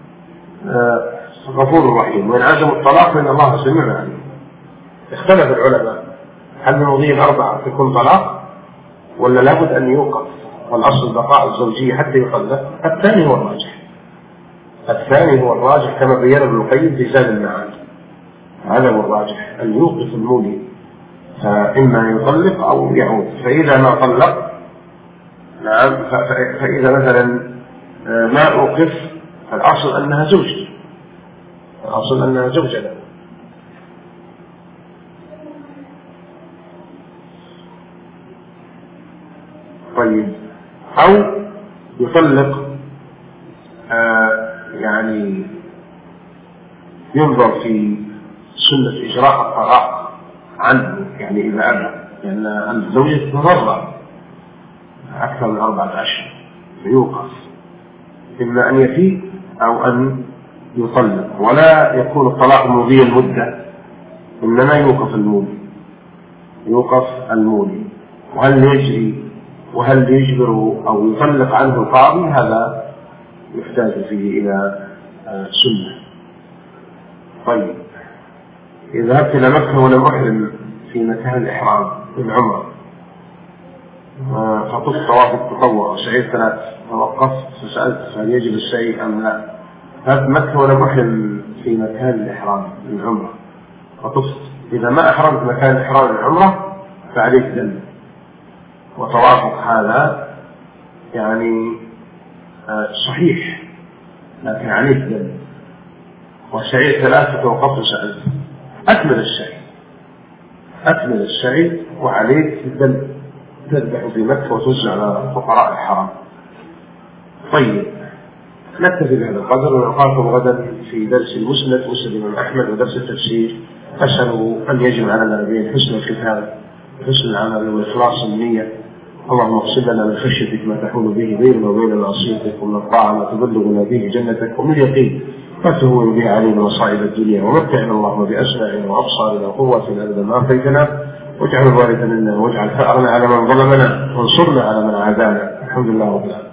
غفور رحيم، وإن عزموا الطلاق فإن الله سميع عليم. اختلف العلماء هل من مضي 4 تكون طلاق ولا لابد أن يوقف والأصل بقاء الزوجية حتى يطلق؟ الثاني هو الراجح كما بين ابن القيم في زاد المعاد، هذا هو الراجح أن يوقف المولي، فإما يطلق أو يعود. فإذا ما طلق، نعم، فإذا مثلا ما أوقف فالأصل أنها زوجة، له. طيب، أو يطلق يعني ينظر في سنة إجراء الطلاق عنه، يعني إذا أبى، لأن الزوجة تتضرر أكثر من 4 أشهر فيوقف، إما أن يفيء أو أن يطلق، ولا يكون الطلاق مضي المدة، إنما يوقف المولي. وهل يجري وهل يجبره أو يطلق عنه القاضي، هذا يحتاج فيه إلى سنة. طيب، إذا ذهبت إلى مكة ولم أحرم في مكان الإحرام بالعمرة فطفت طواف التطوع وسعيت 3 ووقفت فسألت هل يجب السعي أم لا؟ ذهبت مكة ولم أحرم في مكان الإحرام بالعمرة فطفت، إذا ما أحرمت مكان الإحرام بالعمرة فعليك دم، وطوافك هذا يعني صحيح لكن عليك دم، والشيء 3 توقف سألت أكمل الشيء وعليك الدم، تذبح في مكة وتوزع على فقراء الحرم. طيب نكتفي بهذا القدر، ونلقاكم غدا في درس المسند مسند الإمام أحمد ودرس التفسير. أسأل أن يجمع لنا بين حسن الختام وحسن العمل وإخلاص النية. اللهم اقسم لنا من خشيتك ما تحول به بيننا وبين معصيتك، ومن الطاعة ما تبلغنا به جنتك، ومن اليقين ما تهون به علينا مصائب الدنيا، ومتعنا اللهم بأسماعنا وأبصارنا وقواتنا أبدا ما أبقيتنا، واجعل الوارث منا واجعل ثأرنا على من ظلمنا وانصرنا على من عادانا. الحمد لله رب العالمين.